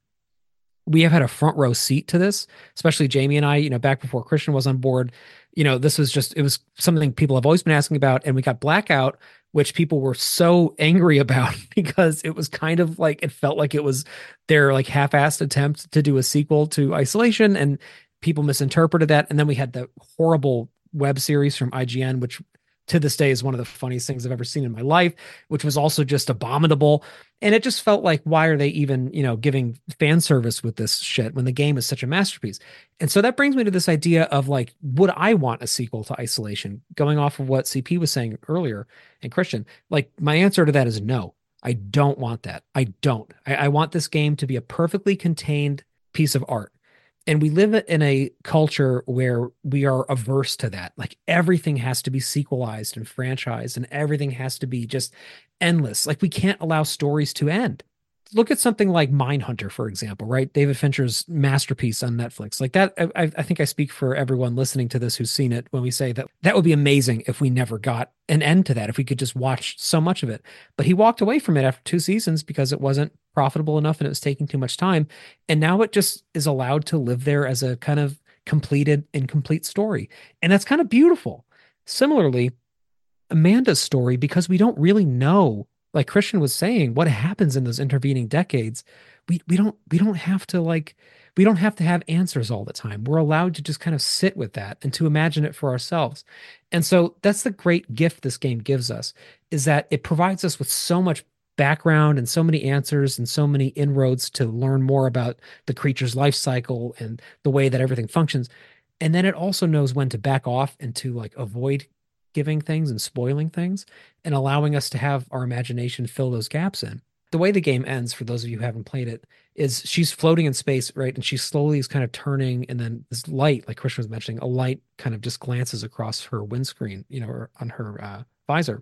We have had a front row seat to this, especially Jamie and I, you know, back before Christian was on board. You know, this was just, it was something people have always been asking about. And we got Blackout, which people were so angry about because it was kind of like, it felt like it was their like half-assed attempt to do a sequel to Isolation, and people misinterpreted that. And then we had the horrible web series from I G N, which to this day is one of the funniest things I've ever seen in my life, which was also just abominable. And it just felt like, why are they even, you know, giving fan service with this shit when the game is such a masterpiece? And so that brings me to this idea of like, would I want a sequel to Isolation? Going off of what C P was saying earlier, and Christian, like my answer to that is no, I don't want that. I don't. I, I want this game to be a perfectly contained piece of art. And we live in a culture where we are averse to that. Like everything has to be sequelized and franchised, and everything has to be just endless. Like we can't allow stories to end. Look at something like Mindhunter, for example, right? David Fincher's masterpiece on Netflix. Like that, I, I think I speak for everyone listening to this who's seen it when we say that that would be amazing if we never got an end to that, if we could just watch so much of it. But he walked away from it after two seasons because it wasn't profitable enough and it was taking too much time. And now it just is allowed to live there as a kind of completed, incomplete story. And that's kind of beautiful. Similarly, Amanda's story, because we don't really know, like Christian was saying, what happens in those intervening decades. We we don't we don't have to like we don't have to have answers all the time. We're allowed to just kind of sit with that and to imagine it for ourselves. And so that's the great gift this game gives us, is that it provides us with so much background and so many answers and so many inroads to learn more about the creature's life cycle and the way that everything functions. And then it also knows when to back off and to like avoid giving things and spoiling things and allowing us to have our imagination fill those gaps in. The way the game ends, for those of you who haven't played it, is she's floating in space, right? And she slowly is kind of turning, and then this light, like Christian was mentioning, a light kind of just glances across her windscreen, you know, or on her uh, visor.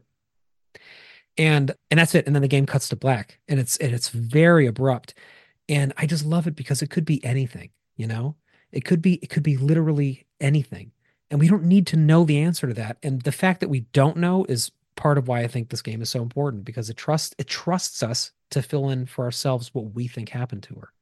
And and that's it. And then the game cuts to black, and it's and it's very abrupt. And I just love it because it could be anything, you know? It could be it could be literally anything. And we don't need to know the answer to that. And the fact that we don't know is part of why I think this game is so important, because it trusts it trusts us to fill in for ourselves what we think happened to her.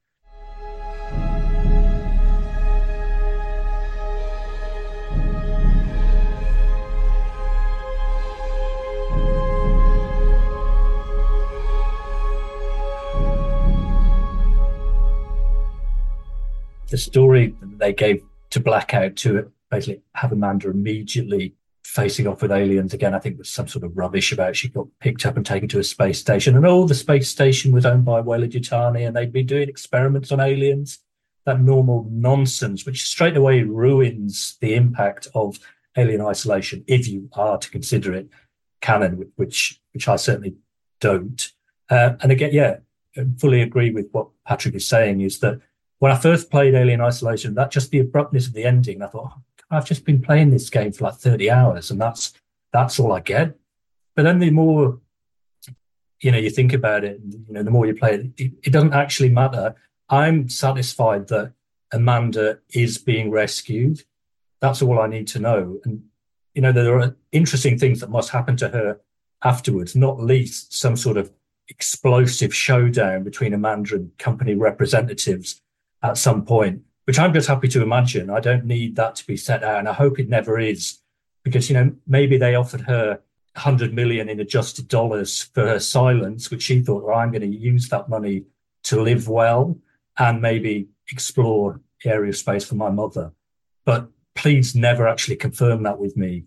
The story they gave to Blackout to basically have Amanda immediately facing off with aliens again, I think was some sort of rubbish about she got picked up and taken to a space station, and oh, the space station was owned by Weyland-Yutani and they'd been doing experiments on aliens. That normal nonsense, which straight away ruins the impact of Alien Isolation, if you are to consider it canon, which which I certainly don't. Uh, and again, yeah, I fully agree with what Patrick is saying, is that when I first played Alien Isolation, that just the abruptness of the ending, I thought, oh, I've just been playing this game for like thirty hours and that's that's all I get. But then the more, you know, you think about it, you know, the more you play it, it, it doesn't actually matter. I'm satisfied that Amanda is being rescued. That's all I need to know. And, you know, there are interesting things that must happen to her afterwards, not least some sort of explosive showdown between Amanda and company representatives at some point, which I'm just happy to imagine. I don't need that to be set out, and I hope it never is, because, you know, maybe they offered her one hundred million in adjusted dollars for her silence, which she thought, well, I'm going to use that money to live well and maybe explore the area of space for my mother. But please never actually confirm that with me.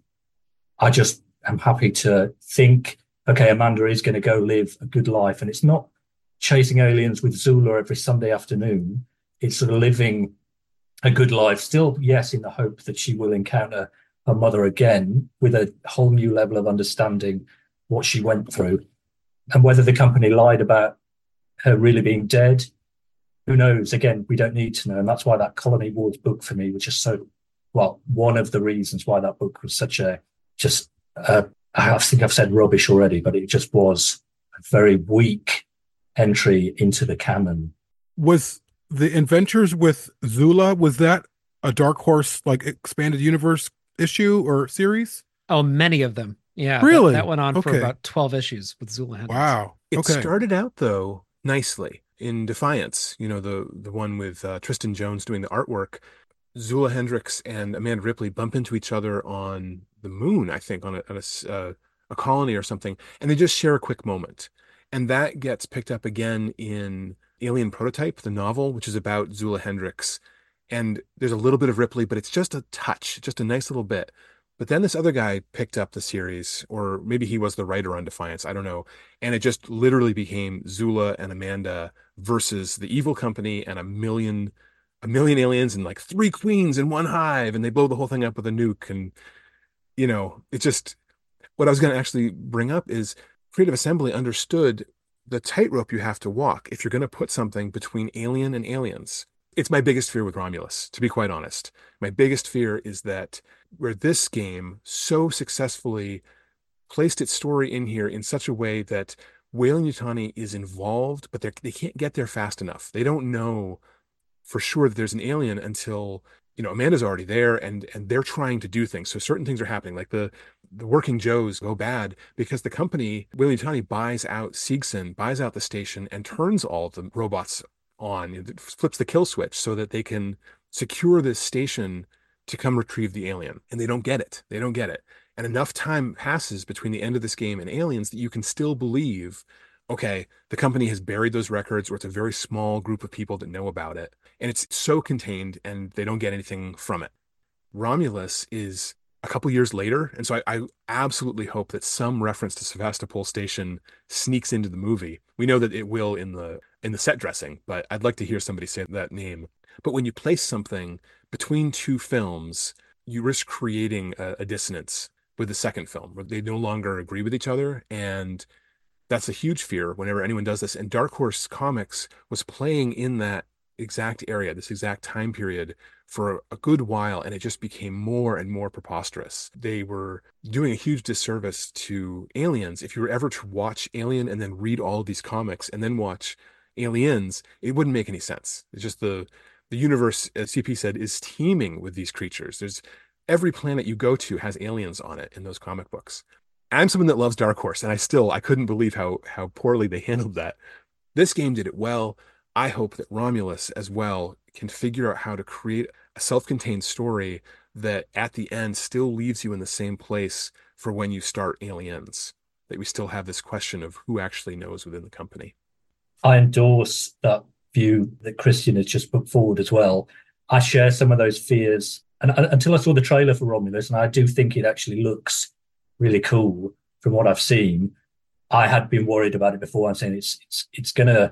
I just am happy to think, okay, Amanda is going to go live a good life. And it's not chasing aliens with Zula every Sunday afternoon. It's sort of living a good life. Still, yes, in the hope that she will encounter her mother again with a whole new level of understanding what she went through. And whether the company lied about her really being dead, who knows? Again, we don't need to know. And that's why that Colony Wars book for me was just so, well, one of the reasons why that book was such a, just, uh, I think I've said rubbish already, but it just was a very weak entry into the canon. Was the Adventures with Zula, was that a Dark Horse, like, expanded universe issue or series? Oh, many of them. Yeah. Really? That, that went on Okay. for about twelve issues with Zula Hendricks. Wow. It Okay. started out, though, nicely in Defiance, you know, the, the one with uh, Tristan Jones doing the artwork. Zula Hendricks and Amanda Ripley bump into each other on the moon, I think, on a, on a, uh, a colony or something, and they just share a quick moment. And that gets picked up again in Alien Prototype, the novel, which is about Zula Hendricks. And there's a little bit of Ripley, but it's just a touch, just a nice little bit. But then this other guy picked up the series, or maybe he was the writer on Defiance, I don't know. And it just literally became Zula and Amanda versus the evil company and a million, a million aliens and like three queens in one hive, and they blow the whole thing up with a nuke. And, you know, it just, what I was going to actually bring up is Creative Assembly understood the tightrope you have to walk if you're going to put something between Alien and aliens. It's my biggest fear with Romulus, to be quite honest. My biggest fear is that where this game so successfully placed its story in here in such a way that Weyland-Yutani is involved, but they can't get there fast enough. They don't know for sure that there's an alien until, you know, Amanda's already there, and and they're trying to do things. So certain things are happening, like the the Working Joes go bad because the company, Weyland-Yutani, buys out Seegson, buys out the station, and turns all the robots on, it flips the kill switch so that they can secure this station to come retrieve the alien. And they don't get it. They don't get it. And enough time passes between the end of this game and aliens that you can still believe, okay, the company has buried those records, or it's a very small group of people that know about it. And it's so contained and they don't get anything from it. Romulus is a couple years later. And so I, I absolutely hope that some reference to Sevastopol Station sneaks into the movie. We know that it will in the in the set dressing, but I'd like to hear somebody say that name. But when you place something between two films, you risk creating a, a dissonance with the second film, where they no longer agree with each other. And that's a huge fear whenever anyone does this. And Dark Horse Comics was playing in that exact area, this exact time period, for a good while, and it just became more and more preposterous. They were doing a huge disservice to Aliens. If you were ever to watch Alien and then read all of these comics and then watch Aliens, it wouldn't make any sense. It's just the the universe, as C P said, is teeming with these creatures. There's every planet you go to has aliens on it in those comic books. I'm someone that loves Dark Horse, and I still I couldn't believe how how poorly they handled that. This game did it well. I hope that Romulus as well can figure out how to create a self-contained story that at the end still leaves you in the same place for when you start Aliens, that we still have this question of who actually knows within the company. I endorse that view that Christian has just put forward as well. I share some of those fears, and, and until I saw the trailer for Romulus, and I do think it actually looks really cool from what I've seen, I had been worried about it before. I'm saying it's it's it's going to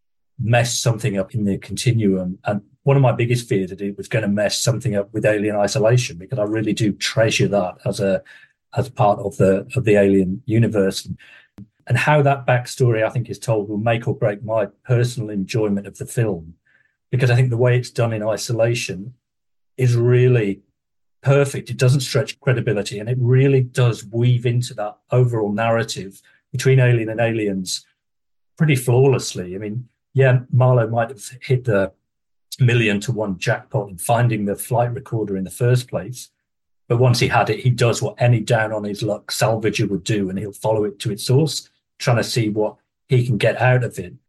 mess something up in the continuum. And one of my biggest fears that it was going to mess something up with Alien Isolation, because I really do treasure that as a as part of the of the Alien universe. And how that backstory, I think, is told will make or break my personal enjoyment of the film, because I think the way it's done in Isolation is really perfect. It doesn't stretch credibility, and it really does weave into that overall narrative between Alien and Aliens pretty flawlessly. I mean, yeah, Marlowe might have hit the million to one jackpot in finding the flight recorder in the first place, but once he had it, he does what any down on his luck salvager would do, and he'll follow it to its source, trying to see what he can get out of it.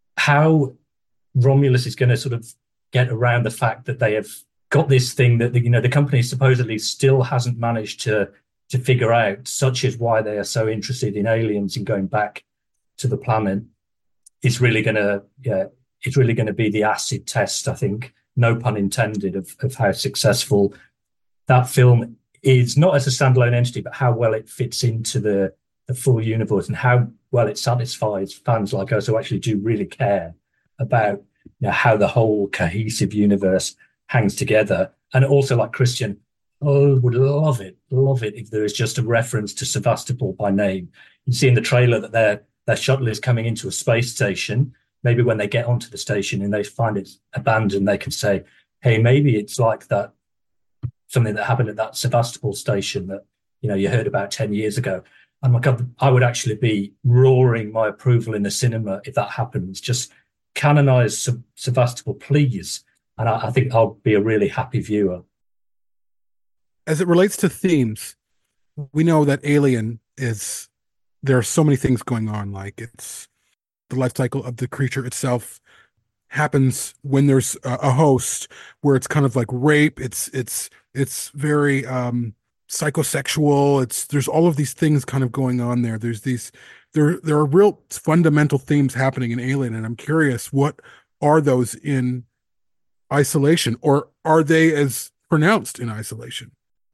How Romulus is going to sort of get around the fact that they have got this thing that, you know, the company supposedly still hasn't managed to to figure out, such as why they are so interested in aliens and going back to the planet, is really going to, yeah, it's really going to be the acid test, I think, no pun intended, of, of how successful that film is, not as a standalone entity, but how well it fits into the, the full universe and how well it satisfies fans like us who actually do really care about, you know, how the whole cohesive universe hangs together. And also, like Christian, oh, would love it, love it if there is just a reference to Sevastopol by name. You see in the trailer that their their shuttle is coming into a space station. Maybe when they get onto the station and they find it's abandoned, they can say, hey, maybe it's like that, something that happened at that Sevastopol station that, you know, you heard about ten years ago. I'm like, I would actually be roaring my approval in the cinema if that happens. Just canonize Sevastopol, please. And I, I think I'll be a really happy viewer. As it relates to themes, we know that Alien is, there are so many things going on. Like, it's the life cycle of the creature itself happens when there's a, a host, where it's kind of like rape. It's, it's, it's very, um, psychosexual. It's, there's all of these things kind of going on there. There's these, there, there are real fundamental themes happening in Alien. And I'm curious, what are those in Isolation, or are they as pronounced in Isolation?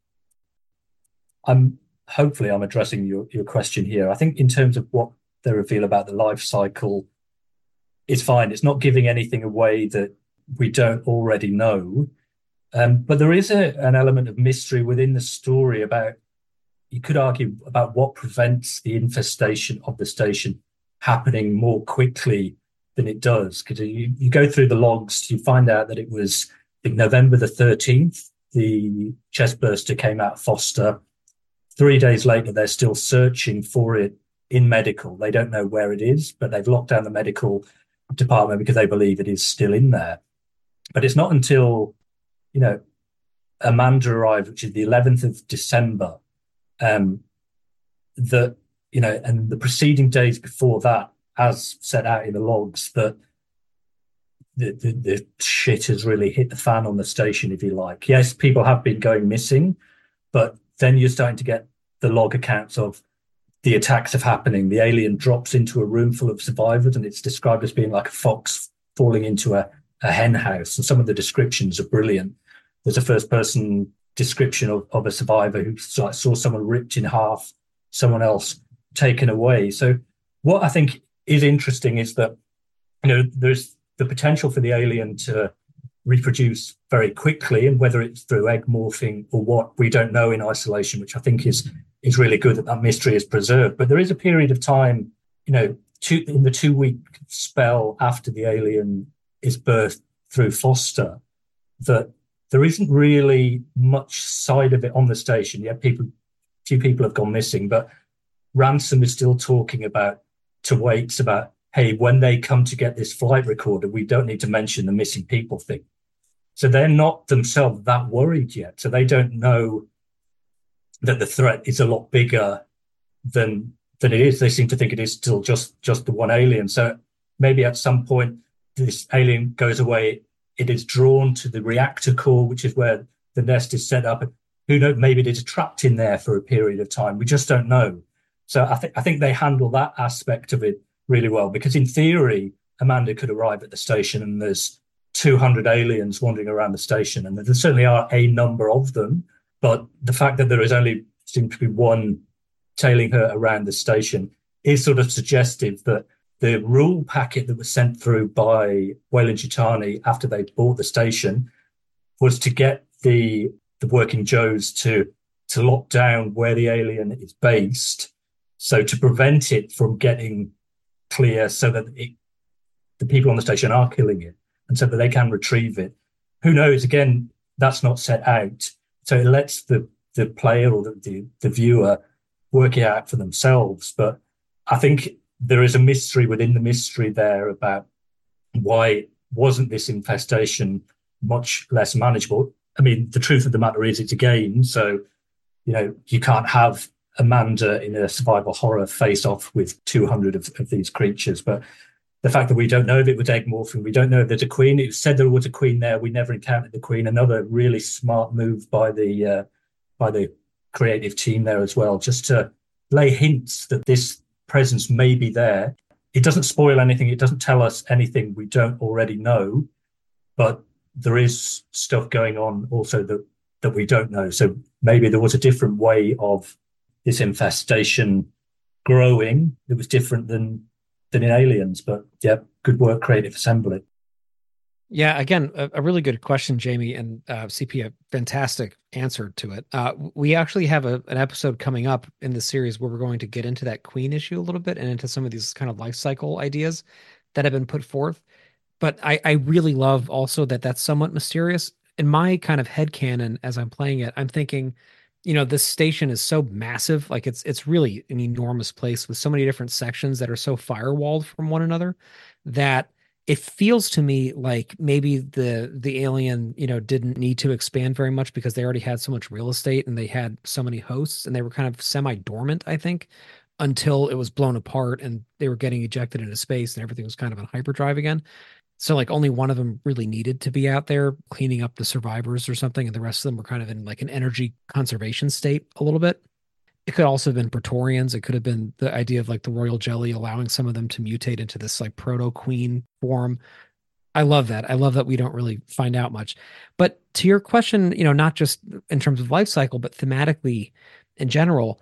I'm hopefully I'm addressing your, your question here. I think in terms of what they reveal about the life cycle, it's fine. It's not giving anything away that we don't already know. Um, but there is a, an element of mystery within the story about, you could argue, about what prevents the infestation of the station happening more quickly than it does. Because you, you go through the logs, you find out that it was, I think, November the thirteenth, the chestburster came out of Foster. Three days later, they're still searching for it in medical. They don't know where it is, but they've locked down the medical department because they believe it is still in there. But it's not until, you know, Amanda arrived, which is the eleventh of December, um, that, you know, and the preceding days before that, as set out in the logs, that the, the, the shit has really hit the fan on the station, if you like. Yes, people have been going missing, but then you're starting to get the log accounts of the attacks have happening. The alien drops into a room full of survivors, and it's described as being like a fox falling into a, a hen house. And some of the descriptions are brilliant. There's a first-person description of, of a survivor who saw, saw someone ripped in half, someone else taken away. So what I think is interesting is that, you know, there's the potential for the alien to reproduce very quickly, and whether it's through egg morphing or what, we don't know in Isolation, which I think is is really good that that mystery is preserved. But there is a period of time, you know, two, in the two-week spell after the alien is birthed through Foster, that there isn't really much side of it on the station. Yeah, people, few people have gone missing, but Ransom is still talking about to Waits about, hey, when they come to get this flight recorder, we don't need to mention the missing people thing. So they're not themselves that worried yet. So they don't know that the threat is a lot bigger than than it is. They seem to think it is still just just the one alien. So maybe at some point this alien goes away, it is drawn to the reactor core, which is where the nest is set up. Who knows? Maybe it is trapped in there for a period of time. We just don't know. So I think I think they handle that aspect of it really well, because in theory, Amanda could arrive at the station and there's two hundred aliens wandering around the station, and there certainly are a number of them. But the fact that there is only seems to be one tailing her around the station is sort of suggestive that the rule packet that was sent through by Weyland-Yutani after they bought the station was to get the the working Joes to to lock down where the alien is based, so to prevent it from getting clear, so that it, the people on the station are killing it, and so that they can retrieve it. Who knows? Again, that's not set out. So it lets the, the player or the, the, the viewer work it out for themselves. But I think there is a mystery within the mystery there about why wasn't this infestation much less manageable. I mean, the truth of the matter is it's a game. So, you know, you can't have Amanda in a survival horror face off with two hundred of, of these creatures. But the fact that we don't know if it was egg morphing, we don't know if there's a queen. It said there was a queen there. We never encountered the queen. Another really smart move by the uh, by the creative team there as well, just to lay hints that this presence may be there. It doesn't spoil anything. It doesn't tell us anything we don't already know, but there is stuff going on also that, that we don't know. So maybe there was a different way of this infestation growing. It was different than, than in Aliens, but yeah, good work, Creative Assembly. Yeah, again, a, a really good question, Jamie, and uh, C P, a fantastic answer to it. Uh, we actually have a, an episode coming up in the series where we're going to get into that Queen issue a little bit and into some of these kind of life cycle ideas that have been put forth. But I, I really love also that that's somewhat mysterious. In my kind of headcanon, as I'm playing it, I'm thinking, you know, this station is so massive, like it's it's really an enormous place with so many different sections that are so firewalled from one another that it feels to me like maybe the the alien, you know, didn't need to expand very much because they already had so much real estate and they had so many hosts and they were kind of semi-dormant, I think, until it was blown apart and they were getting ejected into space and everything was kind of on hyperdrive again. So like only one of them really needed to be out there cleaning up the survivors or something, and the rest of them were kind of in like an energy conservation state a little bit. It could also have been Praetorians. It could have been the idea of like the royal jelly allowing some of them to mutate into this like proto-queen form. I love that. I love that we don't really find out much. But to your question, you know, not just in terms of life cycle, but thematically in general,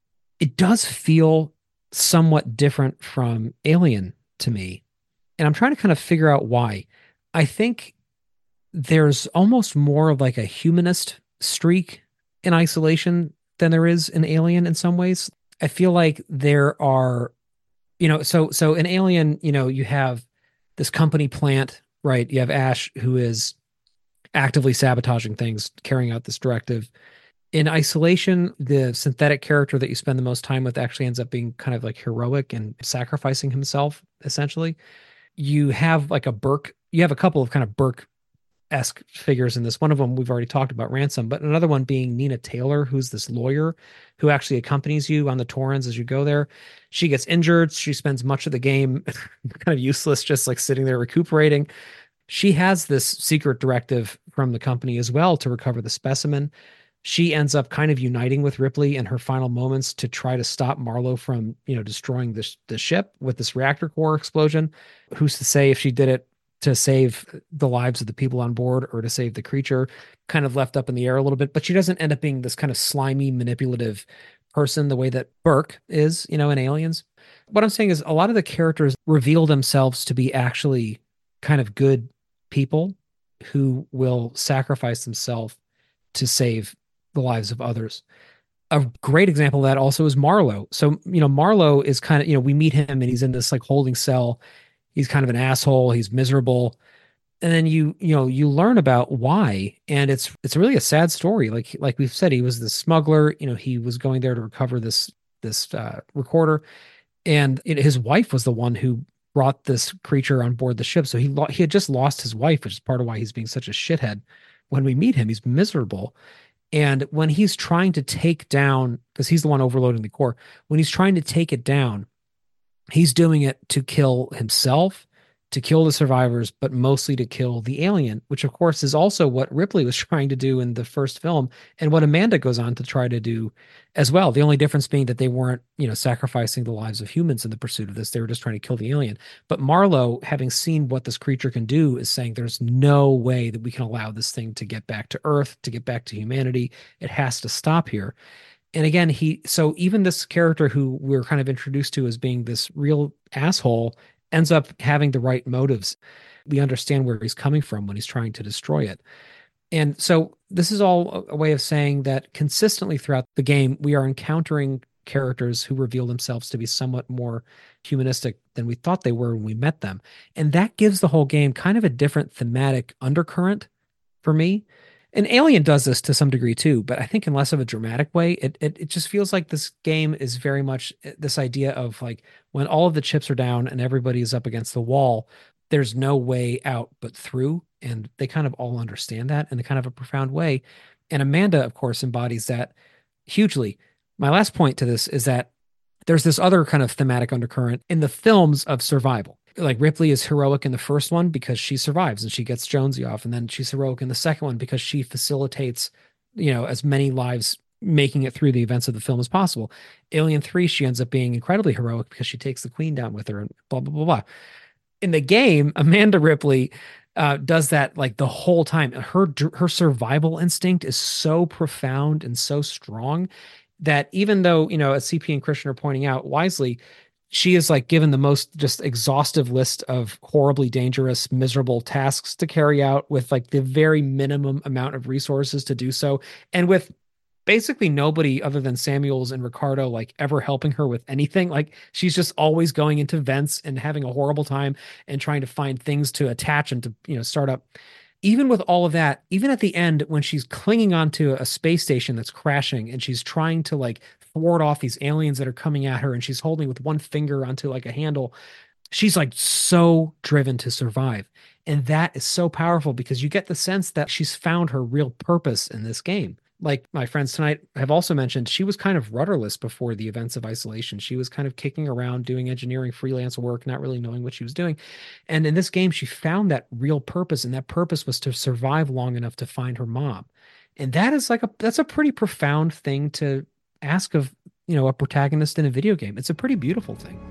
it does feel somewhat different from Alien to me. And I'm trying to kind of figure out why. I think there's almost more of like a humanist streak in Isolation than there is in Alien in some ways. I feel like there are, you know, so so in Alien, you know, you have this company plant, right? You have Ash who is actively sabotaging things, carrying out this directive. In Isolation, the synthetic character that you spend the most time with actually ends up being kind of like heroic and sacrificing himself, essentially. You have like a Burke, you have a couple of kind of Burke-esque figures in this. One of them we've already talked about, Ransom, but another one being Nina Taylor, who's this lawyer who actually accompanies you on the Torrens as you go there. She gets injured. She spends much of the game kind of useless, just like sitting there recuperating. She has this secret directive from the company as well to recover the specimen. She ends up kind of uniting with Ripley in her final moments to try to stop Marlowe from, you know, destroying the, the ship with this reactor core explosion. Who's to say if she did it to save the lives of the people on board or to save the creature? Kind of left up in the air a little bit, but she doesn't end up being this kind of slimy, manipulative person the way that Burke is, you know, in Aliens. What I'm saying is a lot of the characters reveal themselves to be actually kind of good people who will sacrifice themselves to save the lives of others. A great example of that also is Marlowe. So, you know, Marlowe is kind of, you know, we meet him and he's in this like holding cell. He's kind of an asshole. He's miserable. And then you, you know, you learn about why. And it's, it's really a sad story. Like, like we've said, he was the smuggler, you know, he was going there to recover this, this uh, recorder. And it, his wife was the one who brought this creature on board the ship. So he, lo- he had just lost his wife, which is part of why he's being such a shithead. When we meet him, he's miserable. And when he's trying to take down, because he's the one overloading the core, when he's trying to take it down, he's doing it to kill himself, to kill the survivors, but mostly to kill the alien, which of course is also what Ripley was trying to do in the first film and what Amanda goes on to try to do as well. The only difference being that they weren't, you know, sacrificing the lives of humans in the pursuit of this. They were just trying to kill the alien. But Marlowe, having seen what this creature can do, is saying there's no way that we can allow this thing to get back to Earth, to get back to humanity. It has to stop here. And again, he, so even this character who we're kind of introduced to as being this real asshole ends up having the right motives. We understand where he's coming from when he's trying to destroy it. And so this is all a way of saying that consistently throughout the game, we are encountering characters who reveal themselves to be somewhat more humanistic than we thought they were when we met them. And that gives the whole game kind of a different thematic undercurrent for me. And Alien does this to some degree too, but I think in less of a dramatic way. It, it it just feels like this game is very much this idea of like when all of the chips are down and everybody is up against the wall, there's no way out but through. And they kind of all understand that in a kind of a profound way. And Amanda, of course, embodies that hugely. My last point to this is that there's this other kind of thematic undercurrent in the films of survival. Like Ripley is heroic in the first one because she survives and she gets Jonesy off. And then she's heroic in the second one because she facilitates, you know, as many lives making it through the events of the film as possible. Alien three, she ends up being incredibly heroic because she takes the queen down with her and blah, blah, blah, blah. In the game, Amanda Ripley uh, does that like the whole time. Her, her survival instinct is so profound and so strong that even though, you know, as C P and Christian are pointing out wisely, she is like given the most just exhaustive list of horribly dangerous, miserable tasks to carry out with like the very minimum amount of resources to do so. And with basically nobody other than Samuels and Ricardo like ever helping her with anything. Like she's just always going into vents and having a horrible time and trying to find things to attach and to, you know, start up. Even with all of that, even at the end, when she's clinging onto a space station that's crashing and she's trying to like thwart off these aliens that are coming at her and she's holding with one finger onto like a handle, she's like so driven to survive. And that is so powerful because you get the sense that she's found her real purpose in this game. Like my friends tonight have also mentioned, she was kind of rudderless before the events of Isolation. She was kind of kicking around doing engineering freelance work, not really knowing what she was doing. And in this game, she found that real purpose, and that purpose was to survive long enough to find her mom. And that is like a, that's a pretty profound thing to ask of, you know, a protagonist in a video game. It's a pretty beautiful thing.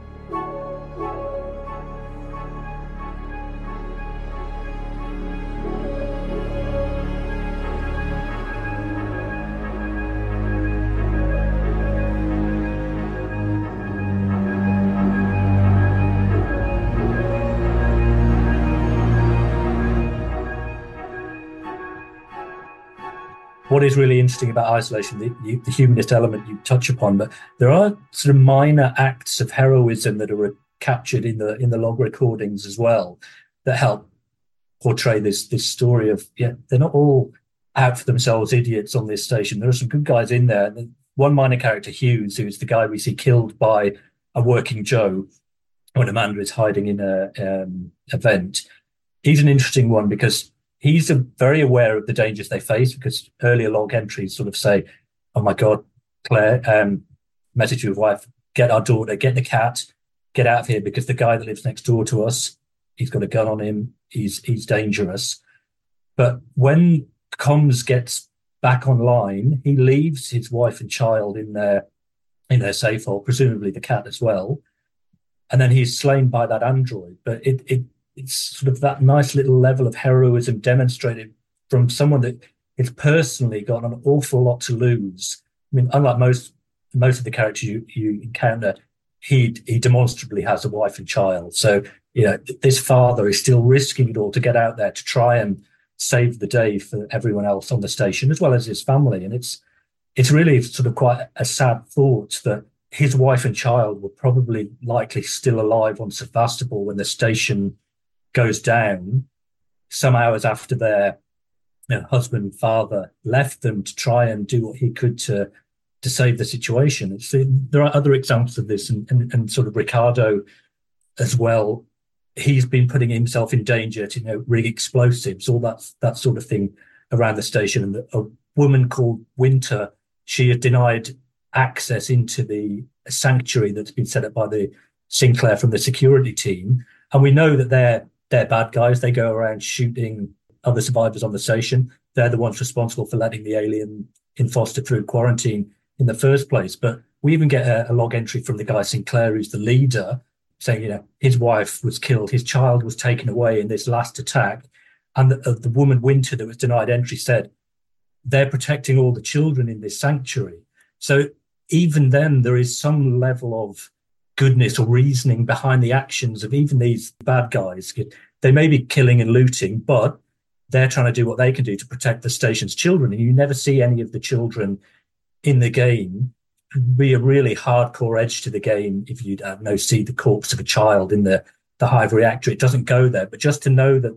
What is really interesting about Isolation, the, the, the humanist element you touch upon, but there are sort of minor acts of heroism that are captured in the in the log recordings as well that help portray this this story of, yeah, they're not all out for themselves idiots on this station. There are some good guys in there. One minor character, Hughes, who is the guy we see killed by a working Joe when Amanda is hiding in a um, event. He's an interesting one because he's a, very aware of the dangers they face, because earlier log entries sort of say, oh my God, Claire, um, message to your wife, get our daughter, get the cat, get out of here, because the guy that lives next door to us, he's got a gun on him, he's he's dangerous. But when comms gets back online, he leaves his wife and child in their, in their safe hole, presumably the cat as well. And then he's slain by that android. But it, it it's sort of that nice little level of heroism demonstrated from someone that has personally got an awful lot to lose. I mean, unlike most most of the characters you, you encounter, he he demonstrably has a wife and child. So, you know, this father is still risking it all to get out there to try and save the day for everyone else on the station, as well as his family. And it's it's really sort of quite a sad thought that his wife and child were probably likely still alive on Sevastopol when the station goes down, some hours after their, you know, husband and father left them to try and do what he could to to save the situation. It's, there are other examples of this, and, and, and sort of Ricardo as well. He's been putting himself in danger to, you know, rig explosives, all that that sort of thing around the station. And a woman called Winter, she had denied access into the sanctuary that's been set up by the Sinclair from the security team. And we know that they're they're bad guys. They go around shooting other survivors on the station. They're the ones responsible for letting the alien in Foster through quarantine in the first place. But we even get a, a log entry from the guy Sinclair, who's the leader, saying, you know, his wife was killed, his child was taken away in this last attack. And the, uh, the woman Winter that was denied entry said, they're protecting all the children in this sanctuary. So even then, there is some level of goodness or reasoning behind the actions of even these bad guys. They may be killing and looting, but they're trying to do what they can do to protect the station's children. And you never see any of the children in the game. It'd be a really hardcore edge to the game if you uh, know see the corpse of a child in the, the hive reactor. It doesn't go there. But just to know that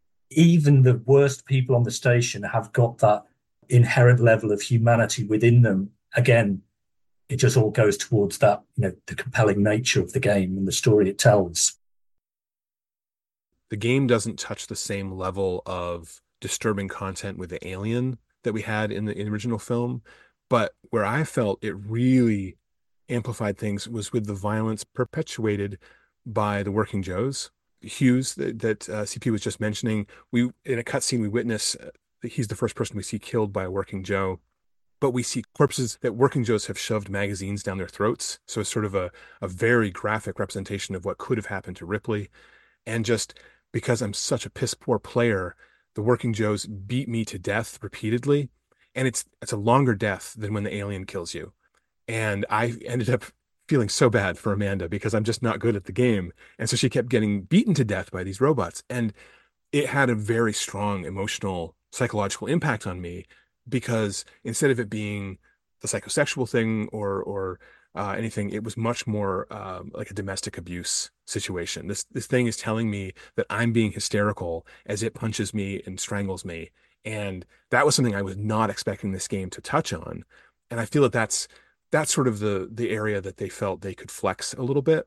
even the worst people on the station have got that inherent level of humanity within them, again, it just all goes towards that, you know, the compelling nature of the game and the story it tells. The game doesn't touch the same level of disturbing content with the alien that we had in the, in the original film, but where I felt it really amplified things was with the violence perpetuated by the working Joes. Hughes, that, that uh, C P was just mentioning, we in a cutscene we witness, uh, he's the first person we see killed by a working Joe. but we see corpses that working Joes have shoved magazines down their throats. So it's sort of a, a very graphic representation of what could have happened to Ripley. And just because I'm such a piss poor player, the working Joes beat me to death repeatedly. And it's it's a longer death than when the alien kills you. And I ended up feeling so bad for Amanda because I'm just not good at the game. And so she kept getting beaten to death by these robots. And it had a very strong emotional, psychological impact on me, because instead of it being the psychosexual thing or or uh, anything, it was much more um, like a domestic abuse situation. This this thing is telling me that I'm being hysterical as it punches me and strangles me. And that was something I was not expecting this game to touch on. And I feel that that's that's sort of the the area that they felt they could flex a little bit.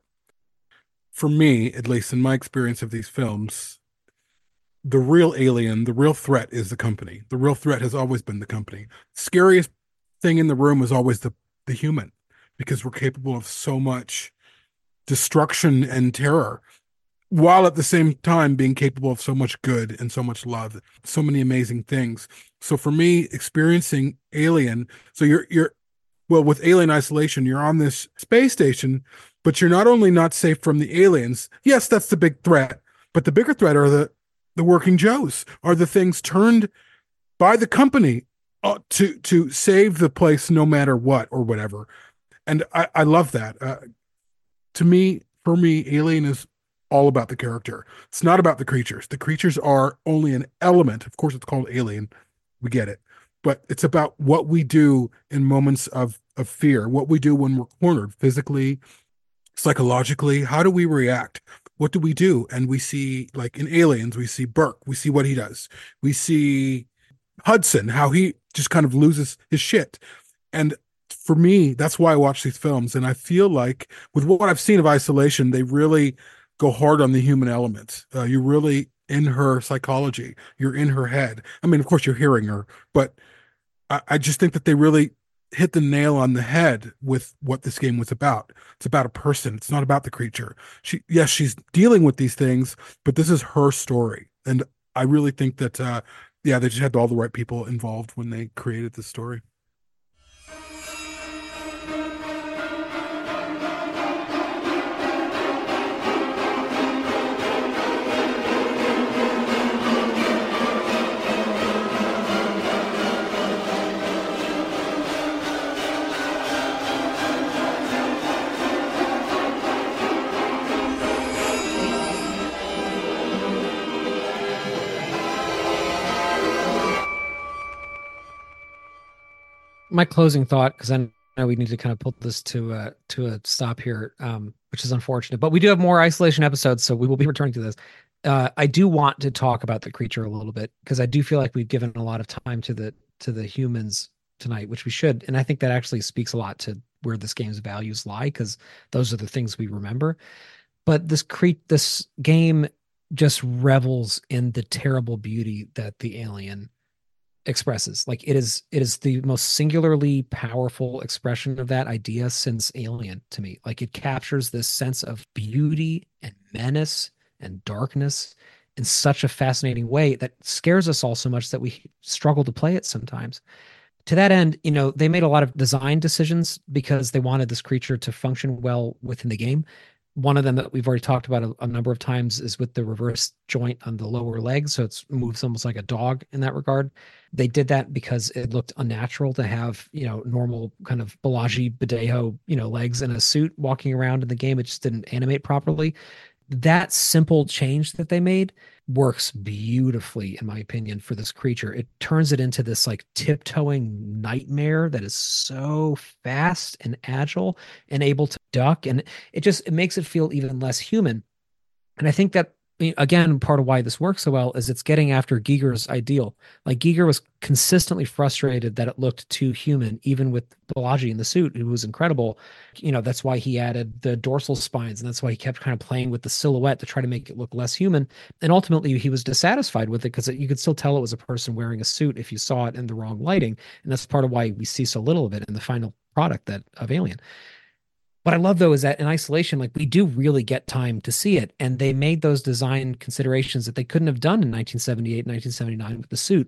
For me, at least in my experience of these films, the real alien, the real threat is the company. The real threat has always been the company. Scariest thing in the room is always the, the human, because we're capable of so much destruction and terror, while at the same time being capable of so much good and so much love, so many amazing things. So for me, experiencing Alien, so you're, you're, well, with Alien Isolation, you're on this space station, but you're not only not safe from the aliens. Yes, that's the big threat, but the bigger threat are the, the working Joes, are the things turned by the company uh, to, to save the place no matter what or whatever. And I, I love that. Uh, to me, for me, Alien is all about the character. It's not about the creatures. The creatures are only an element. Of course, it's called Alien. We get it. But it's about what we do in moments of, of fear, what we do when we're cornered physically, psychologically. How do we react? What do we do? And we see, like in Aliens, we see Burke. We see what he does. We see Hudson, how he just kind of loses his shit. And for me, that's why I watch these films. And I feel like with what I've seen of Isolation, they really go hard on the human element. Uh, you're really in her psychology. You're in her head. I mean, of course, you're hearing her, but I, I just think that they really hit the nail on the head with what this game was about. It's about a person. It's not about the creature. She, yes, she's dealing with these things, but this is her story. And I really think that, uh, yeah, they just had all the right people involved when they created this story. My closing thought, because I know we need to kind of put this to uh, to a stop here, um, which is unfortunate. But we do have more Isolation episodes, so we will be returning to this. Uh, I do want to talk about the creature a little bit, because I do feel like we've given a lot of time to the to the humans tonight, which we should. And I think that actually speaks a lot to where this game's values lie, because those are the things we remember. But this cre- this game just revels in the terrible beauty that the alien expresses. Like it is it is the most singularly powerful expression of that idea since Alien to me. Like it captures this sense of beauty and menace and darkness in such a fascinating way that scares us all so much that we struggle to play it sometimes. To that end, you know, they made a lot of design decisions because they wanted this creature to function well within the game. One of them that we've already talked about a, a number of times is with the reverse joint on the lower leg. So it moves almost like a dog in that regard. They did that because it looked unnatural to have, you know, normal kind of Balaji Badejo, you know, legs in a suit walking around in the game. It just didn't animate properly. That simple change that they made works beautifully, in my opinion, for this creature. It turns it into this like tiptoeing nightmare that is so fast and agile and able to duck. And it just, it makes it feel even less human. And I think that, again, part of why this works so well is it's getting after Giger's ideal. Like Giger was consistently frustrated that it looked too human, even with Balaji in the suit, who was incredible. You know, that's why he added the dorsal spines, and that's why he kept kind of playing with the silhouette to try to make it look less human. And ultimately, he was dissatisfied with it because you could still tell it was a person wearing a suit if you saw it in the wrong lighting. And that's part of why we see so little of it in the final product that of Alien. What I love, though, is that in Isolation, like we do really get time to see it. And they made those design considerations that they couldn't have done in nineteen seventy-eight, nineteen seventy-nine with the suit.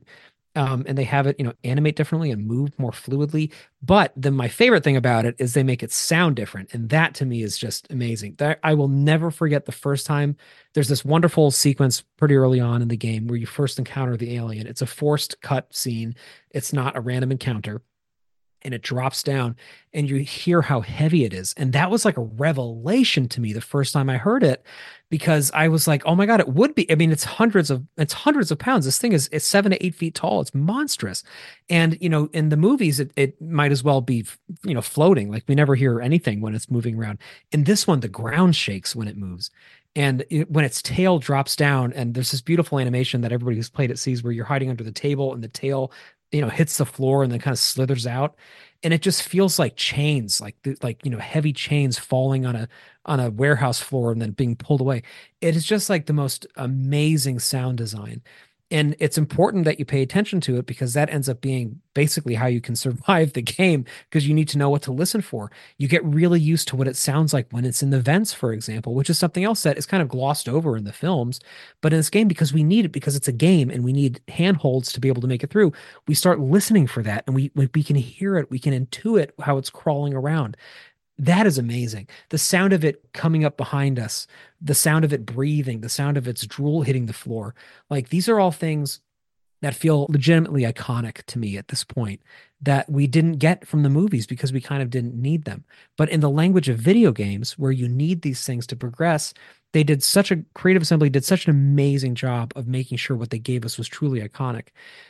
Um, and they have it, you know, animate differently and move more fluidly. But then my favorite thing about it is they make it sound different. And that to me is just amazing. That I will never forget the first time. There's this wonderful sequence pretty early on in the game where you first encounter the alien. It's a forced cut scene. It's not a random encounter. And it drops down and you hear how heavy it is. And that was like a revelation to me the first time I heard it, because I was like, oh my God, it would be. I mean, it's hundreds of, it's hundreds of pounds. This thing is, it's seven to eight feet tall. It's monstrous. And, you know, in the movies, it, it might as well be, you know, floating. Like we never hear anything when it's moving around. In this one, the ground shakes when it moves. And it, when its tail drops down, and there's this beautiful animation that everybody who's played it sees where you're hiding under the table and the tail, you know, hits the floor and then kind of slithers out. And it just feels like chains, like, like, you know, heavy chains falling on a, on a warehouse floor and then being pulled away. It is just like the most amazing sound design. And it's important that you pay attention to it because that ends up being basically how you can survive the game, because you need to know what to listen for. You get really used to what it sounds like when it's in the vents, for example, which is something else that is kind of glossed over in the films. But in this game, because we need it, because it's a game and we need handholds to be able to make it through, we start listening for that and we, we can hear it. We can intuit how it's crawling around. That is amazing. The sound of it coming up behind us, the sound of it breathing, the sound of its drool hitting the floor. Like these are all things that feel legitimately iconic to me at this point that we didn't get from the movies because we kind of didn't need them. But in the language of video games where you need these things to progress, they did such a Creative Assembly did such an amazing job of making sure what they gave us was truly iconic.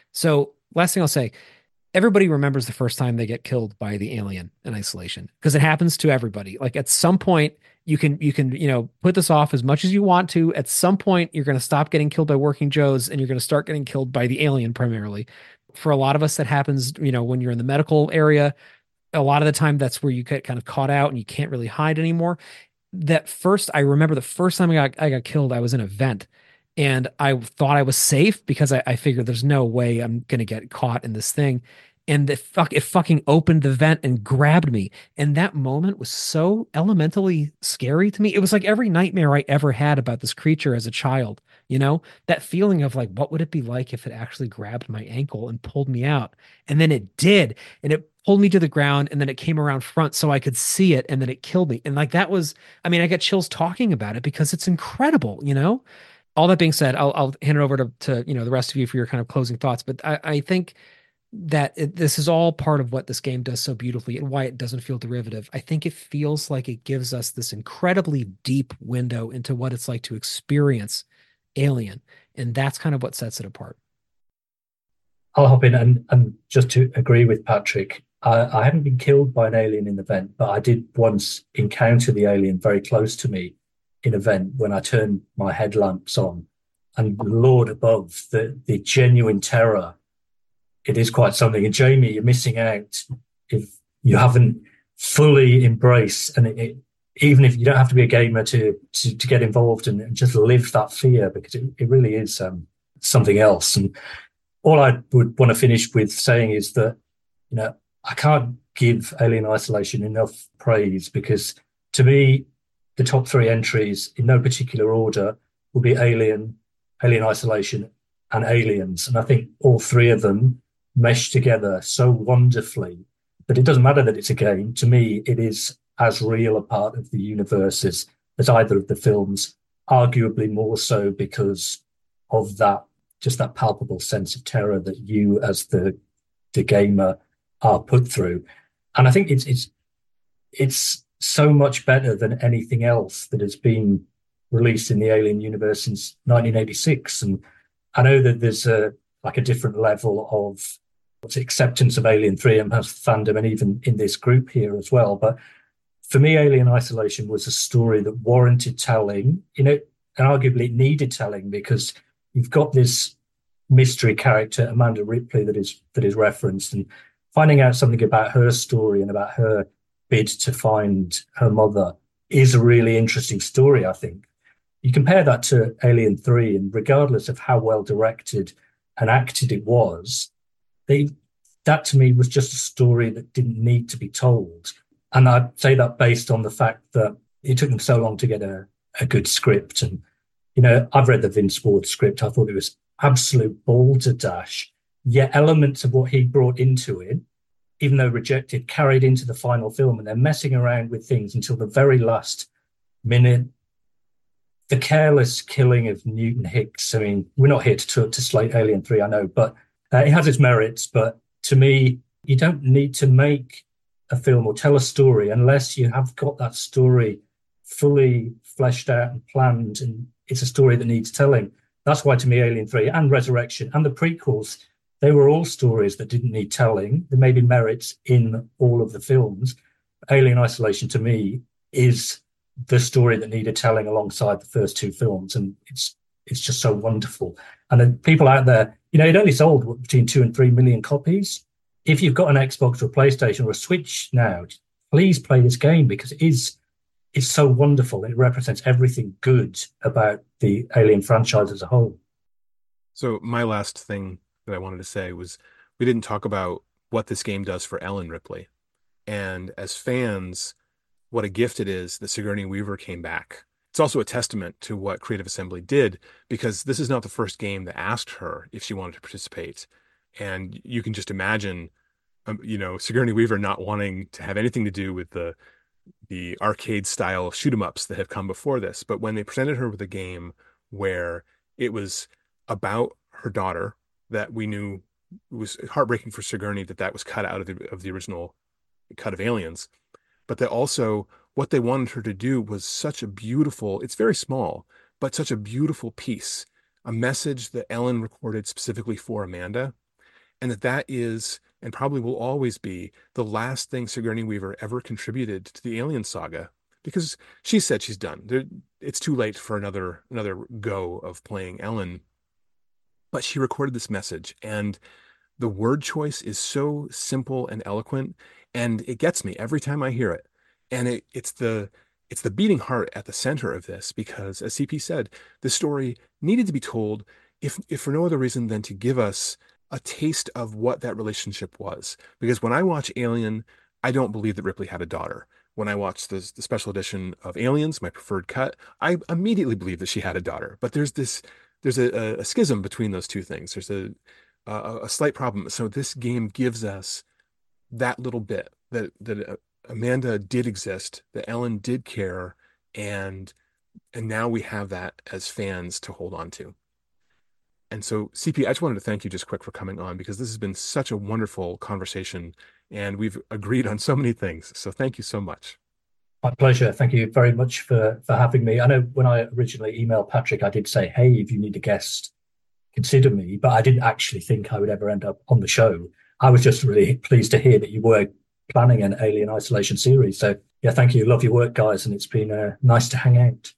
So last thing I'll say, everybody remembers the first time they get killed by the alien in Isolation, because it happens to everybody. Like at some point you can, you can, you know, put this off as much as you want to. At some point you're going to stop getting killed by Working Joes and you're going to start getting killed by the alien primarily. For a lot of us, that happens, you know, when you're in the medical area, a lot of the time that's where you get kind of caught out and you can't really hide anymore. That first, I remember the first time I got, I got killed, I was in a vent. And I thought I was safe because I, I figured there's no way I'm going to get caught in this thing. And the fuck, it fucking opened the vent and grabbed me. And that moment was so elementally scary to me. It was like every nightmare I ever had about this creature as a child, you know, that feeling of like, what would it be like if it actually grabbed my ankle and pulled me out? And then it did. And it pulled me to the ground and then it came around front so I could see it. And then it killed me. And like, that was, I mean, I get chills talking about it because it's incredible, you know? All that being said, I'll, I'll hand it over to, to, you know, the rest of you for your kind of closing thoughts. But I, I think that it, this is all part of what this game does so beautifully and why it doesn't feel derivative. I think it feels like it gives us this incredibly deep window into what it's like to experience Alien. And that's kind of what sets it apart. I'll hop in and, and just to agree with Patrick, I, I haven't been killed by an alien in the vent, but I did once encounter the alien very close to me in a vent when I turned my headlamps on. And Lord above, the, the genuine terror, it is quite something. And Jamie, you're missing out if you haven't fully embraced, and it, it, even if you don't have to be a gamer to to, to get involved and, and just live that fear, because it, it really is um, something else. And all I would want to finish with saying is that, you know, I can't give Alien Isolation enough praise, because to me, the top three entries in no particular order will be Alien, Alien Isolation, and Aliens. And I think all three of them mesh together so wonderfully that it doesn't matter that it's a game. To me, it is as real a part of the universe as, as either of the films, arguably more so because of that, just that palpable sense of terror that you as the the gamer are put through. And I think it's it's it's so much better than anything else that has been released in the Alien universe since nineteen eighty-six. And I know that there's a like a different level of what's acceptance of Alien three and perhaps fandom, and even in this group here as well. But for me, Alien Isolation was a story that warranted telling, you know, and arguably it needed telling, because you've got this mystery character, Amanda Ripley, that is that is referenced, and finding out something about her story and about her bid to find her mother is a really interesting story, I think. You compare that to Alien three, and regardless of how well directed and acted it was, they that to me was just a story that didn't need to be told. And I'd say that based on the fact that it took them so long to get a, a good script. And, you know, I've read the Vince Ward script. I thought it was absolute balderdash. yet elements of what he brought into it, even though rejected, carried into the final film, and they're messing around with things until the very last minute. The careless killing of Newton Hicks. I mean, we're not here to to slate Alien three, I know, but uh, it has its merits. But to me, you don't need to make a film or tell a story unless you have got that story fully fleshed out and planned, and it's a story that needs telling. That's why, to me, Alien three and Resurrection and the prequels, they were all stories that didn't need telling. There may be merits in all of the films. Alien Isolation, to me, is the story that needed telling alongside the first two films, and it's it's just so wonderful. And then people out there, you know, it only sold what, between two and three million copies. If you've got an Xbox or a PlayStation or a Switch now, please play this game, because it is it's so wonderful. It represents everything good about the Alien franchise as a whole. So my last thing that I wanted to say was, we didn't talk about what this game does for Ellen Ripley, and as fans, what a gift it is that Sigourney Weaver came back. It's also a testament to what Creative Assembly did, because this is not the first game that asked her if she wanted to participate. And you can just imagine, um, you know, Sigourney Weaver not wanting to have anything to do with the the arcade style shoot 'em ups that have come before this. But when they presented her with a game where it was about her daughter, that we knew, it was heartbreaking for Sigourney that that was cut out of the, of the original cut of Aliens. But that also, what they wanted her to do was such a beautiful, it's very small, but such a beautiful piece, a message that Ellen recorded specifically for Amanda, and that that is, and probably will always be, the last thing Sigourney Weaver ever contributed to the Alien saga, because she said she's done. There, it's too late for another another go of playing Ellen, but she recorded this message, and the word choice is so simple and eloquent, and it gets me every time I hear it. And it, it's the it's the beating heart at the center of this, because, as C P said, the story needed to be told, if if for no other reason than to give us a taste of what that relationship was. Because when I watch Alien, I don't believe that Ripley had a daughter. When I watch the, the special edition of Aliens, my preferred cut, I immediately believe that she had a daughter. But there's this there's a, a schism between those two things. There's a, a a slight problem. So this game gives us that little bit, that that Amanda did exist, that Ellen did care, and and now we have that as fans to hold on to. And so, C P, I just wanted to thank you just quick for coming on, because this has been such a wonderful conversation, and we've agreed on so many things. So thank you so much. My pleasure. Thank you very much for, for having me. I know when I originally emailed Patrick, I did say, hey, if you need a guest, consider me, but I didn't actually think I would ever end up on the show. I was just really pleased to hear that you were planning an Alien Isolation series. So yeah, thank you. Love your work, guys. And it's been uh, nice to hang out.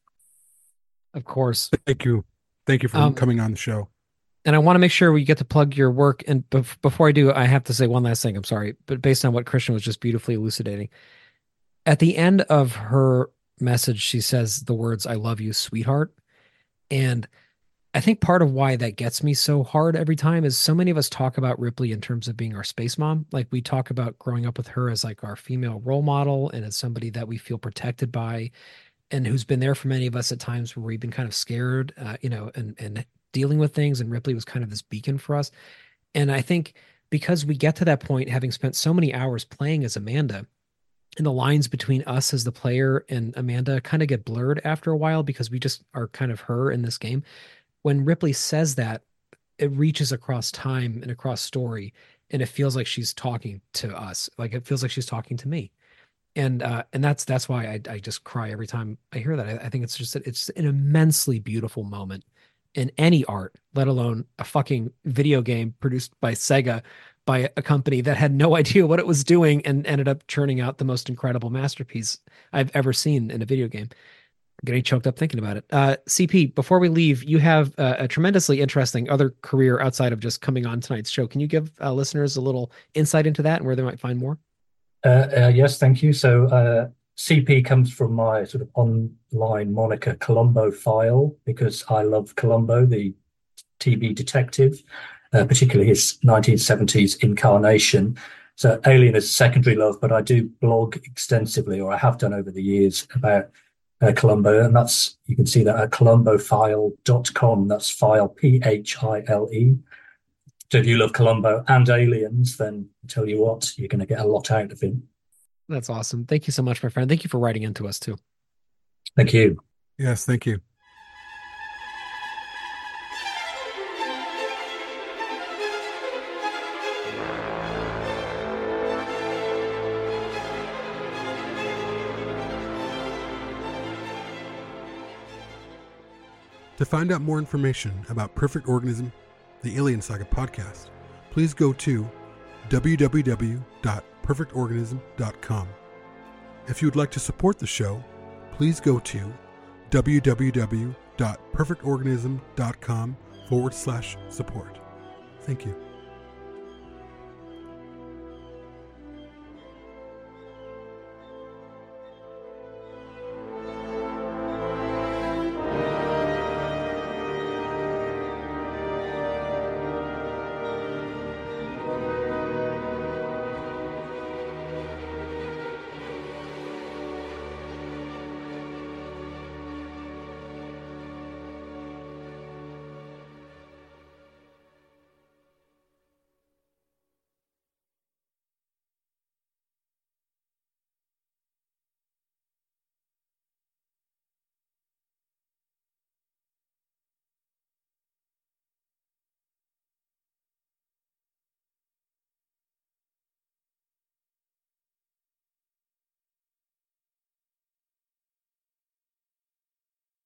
Of course. Thank you. Thank you for um, coming on the show. And I want to make sure we get to plug your work. And bef- before I do, I have to say one last thing. I'm sorry, but based on what Christian was just beautifully elucidating, at the end of her message, she says the words, "I love you, sweetheart." And I think part of why that gets me so hard every time is so many of us talk about Ripley in terms of being our space mom. Like, we talk about growing up with her as like our female role model and as somebody that we feel protected by, and who's been there for many of us at times where we've been kind of scared, uh, you know, and, and dealing with things. And Ripley was kind of this beacon for us. And I think because we get to that point, having spent so many hours playing as Amanda, and the lines between us as the player and Amanda kind of get blurred after a while because we just are kind of her in this game. When Ripley says that, it reaches across time and across story, and it feels like she's talking to us. Like, it feels like she's talking to me. And uh, and that's that's why I, I just cry every time I hear that. I, I think it's just it's an immensely beautiful moment in any art, let alone a fucking video game produced by Sega, by a company that had no idea what it was doing and ended up churning out the most incredible masterpiece I've ever seen in a video game. I'm getting choked up thinking about it. Uh, C P, before we leave, you have uh, a tremendously interesting other career outside of just coming on tonight's show. Can you give uh, listeners a little insight into that and where they might find more? Uh, uh, yes, thank you. So uh, C P comes from my sort of online moniker Columbo File, because I love Columbo, the T V detective, uh, particularly his nineteen seventies incarnation. So Alien is a secondary love, but I do blog extensively, or I have done over the years, about uh, Columbo, and that's, you can see that at columbo file dot com. That's file, P H I L E. So if you love Columbo and Aliens, then I tell you what, you're going to get a lot out of him. That's awesome. Thank you so much, my friend. Thank you for writing into us too. Thank you. Yes, thank you. To find out more information about Perfect Organism, the Alien Saga podcast, please go to w w w dot perfect organism dot com. If you would like to support the show, please go to w w w dot perfect organism dot com forward slash support. Thank you.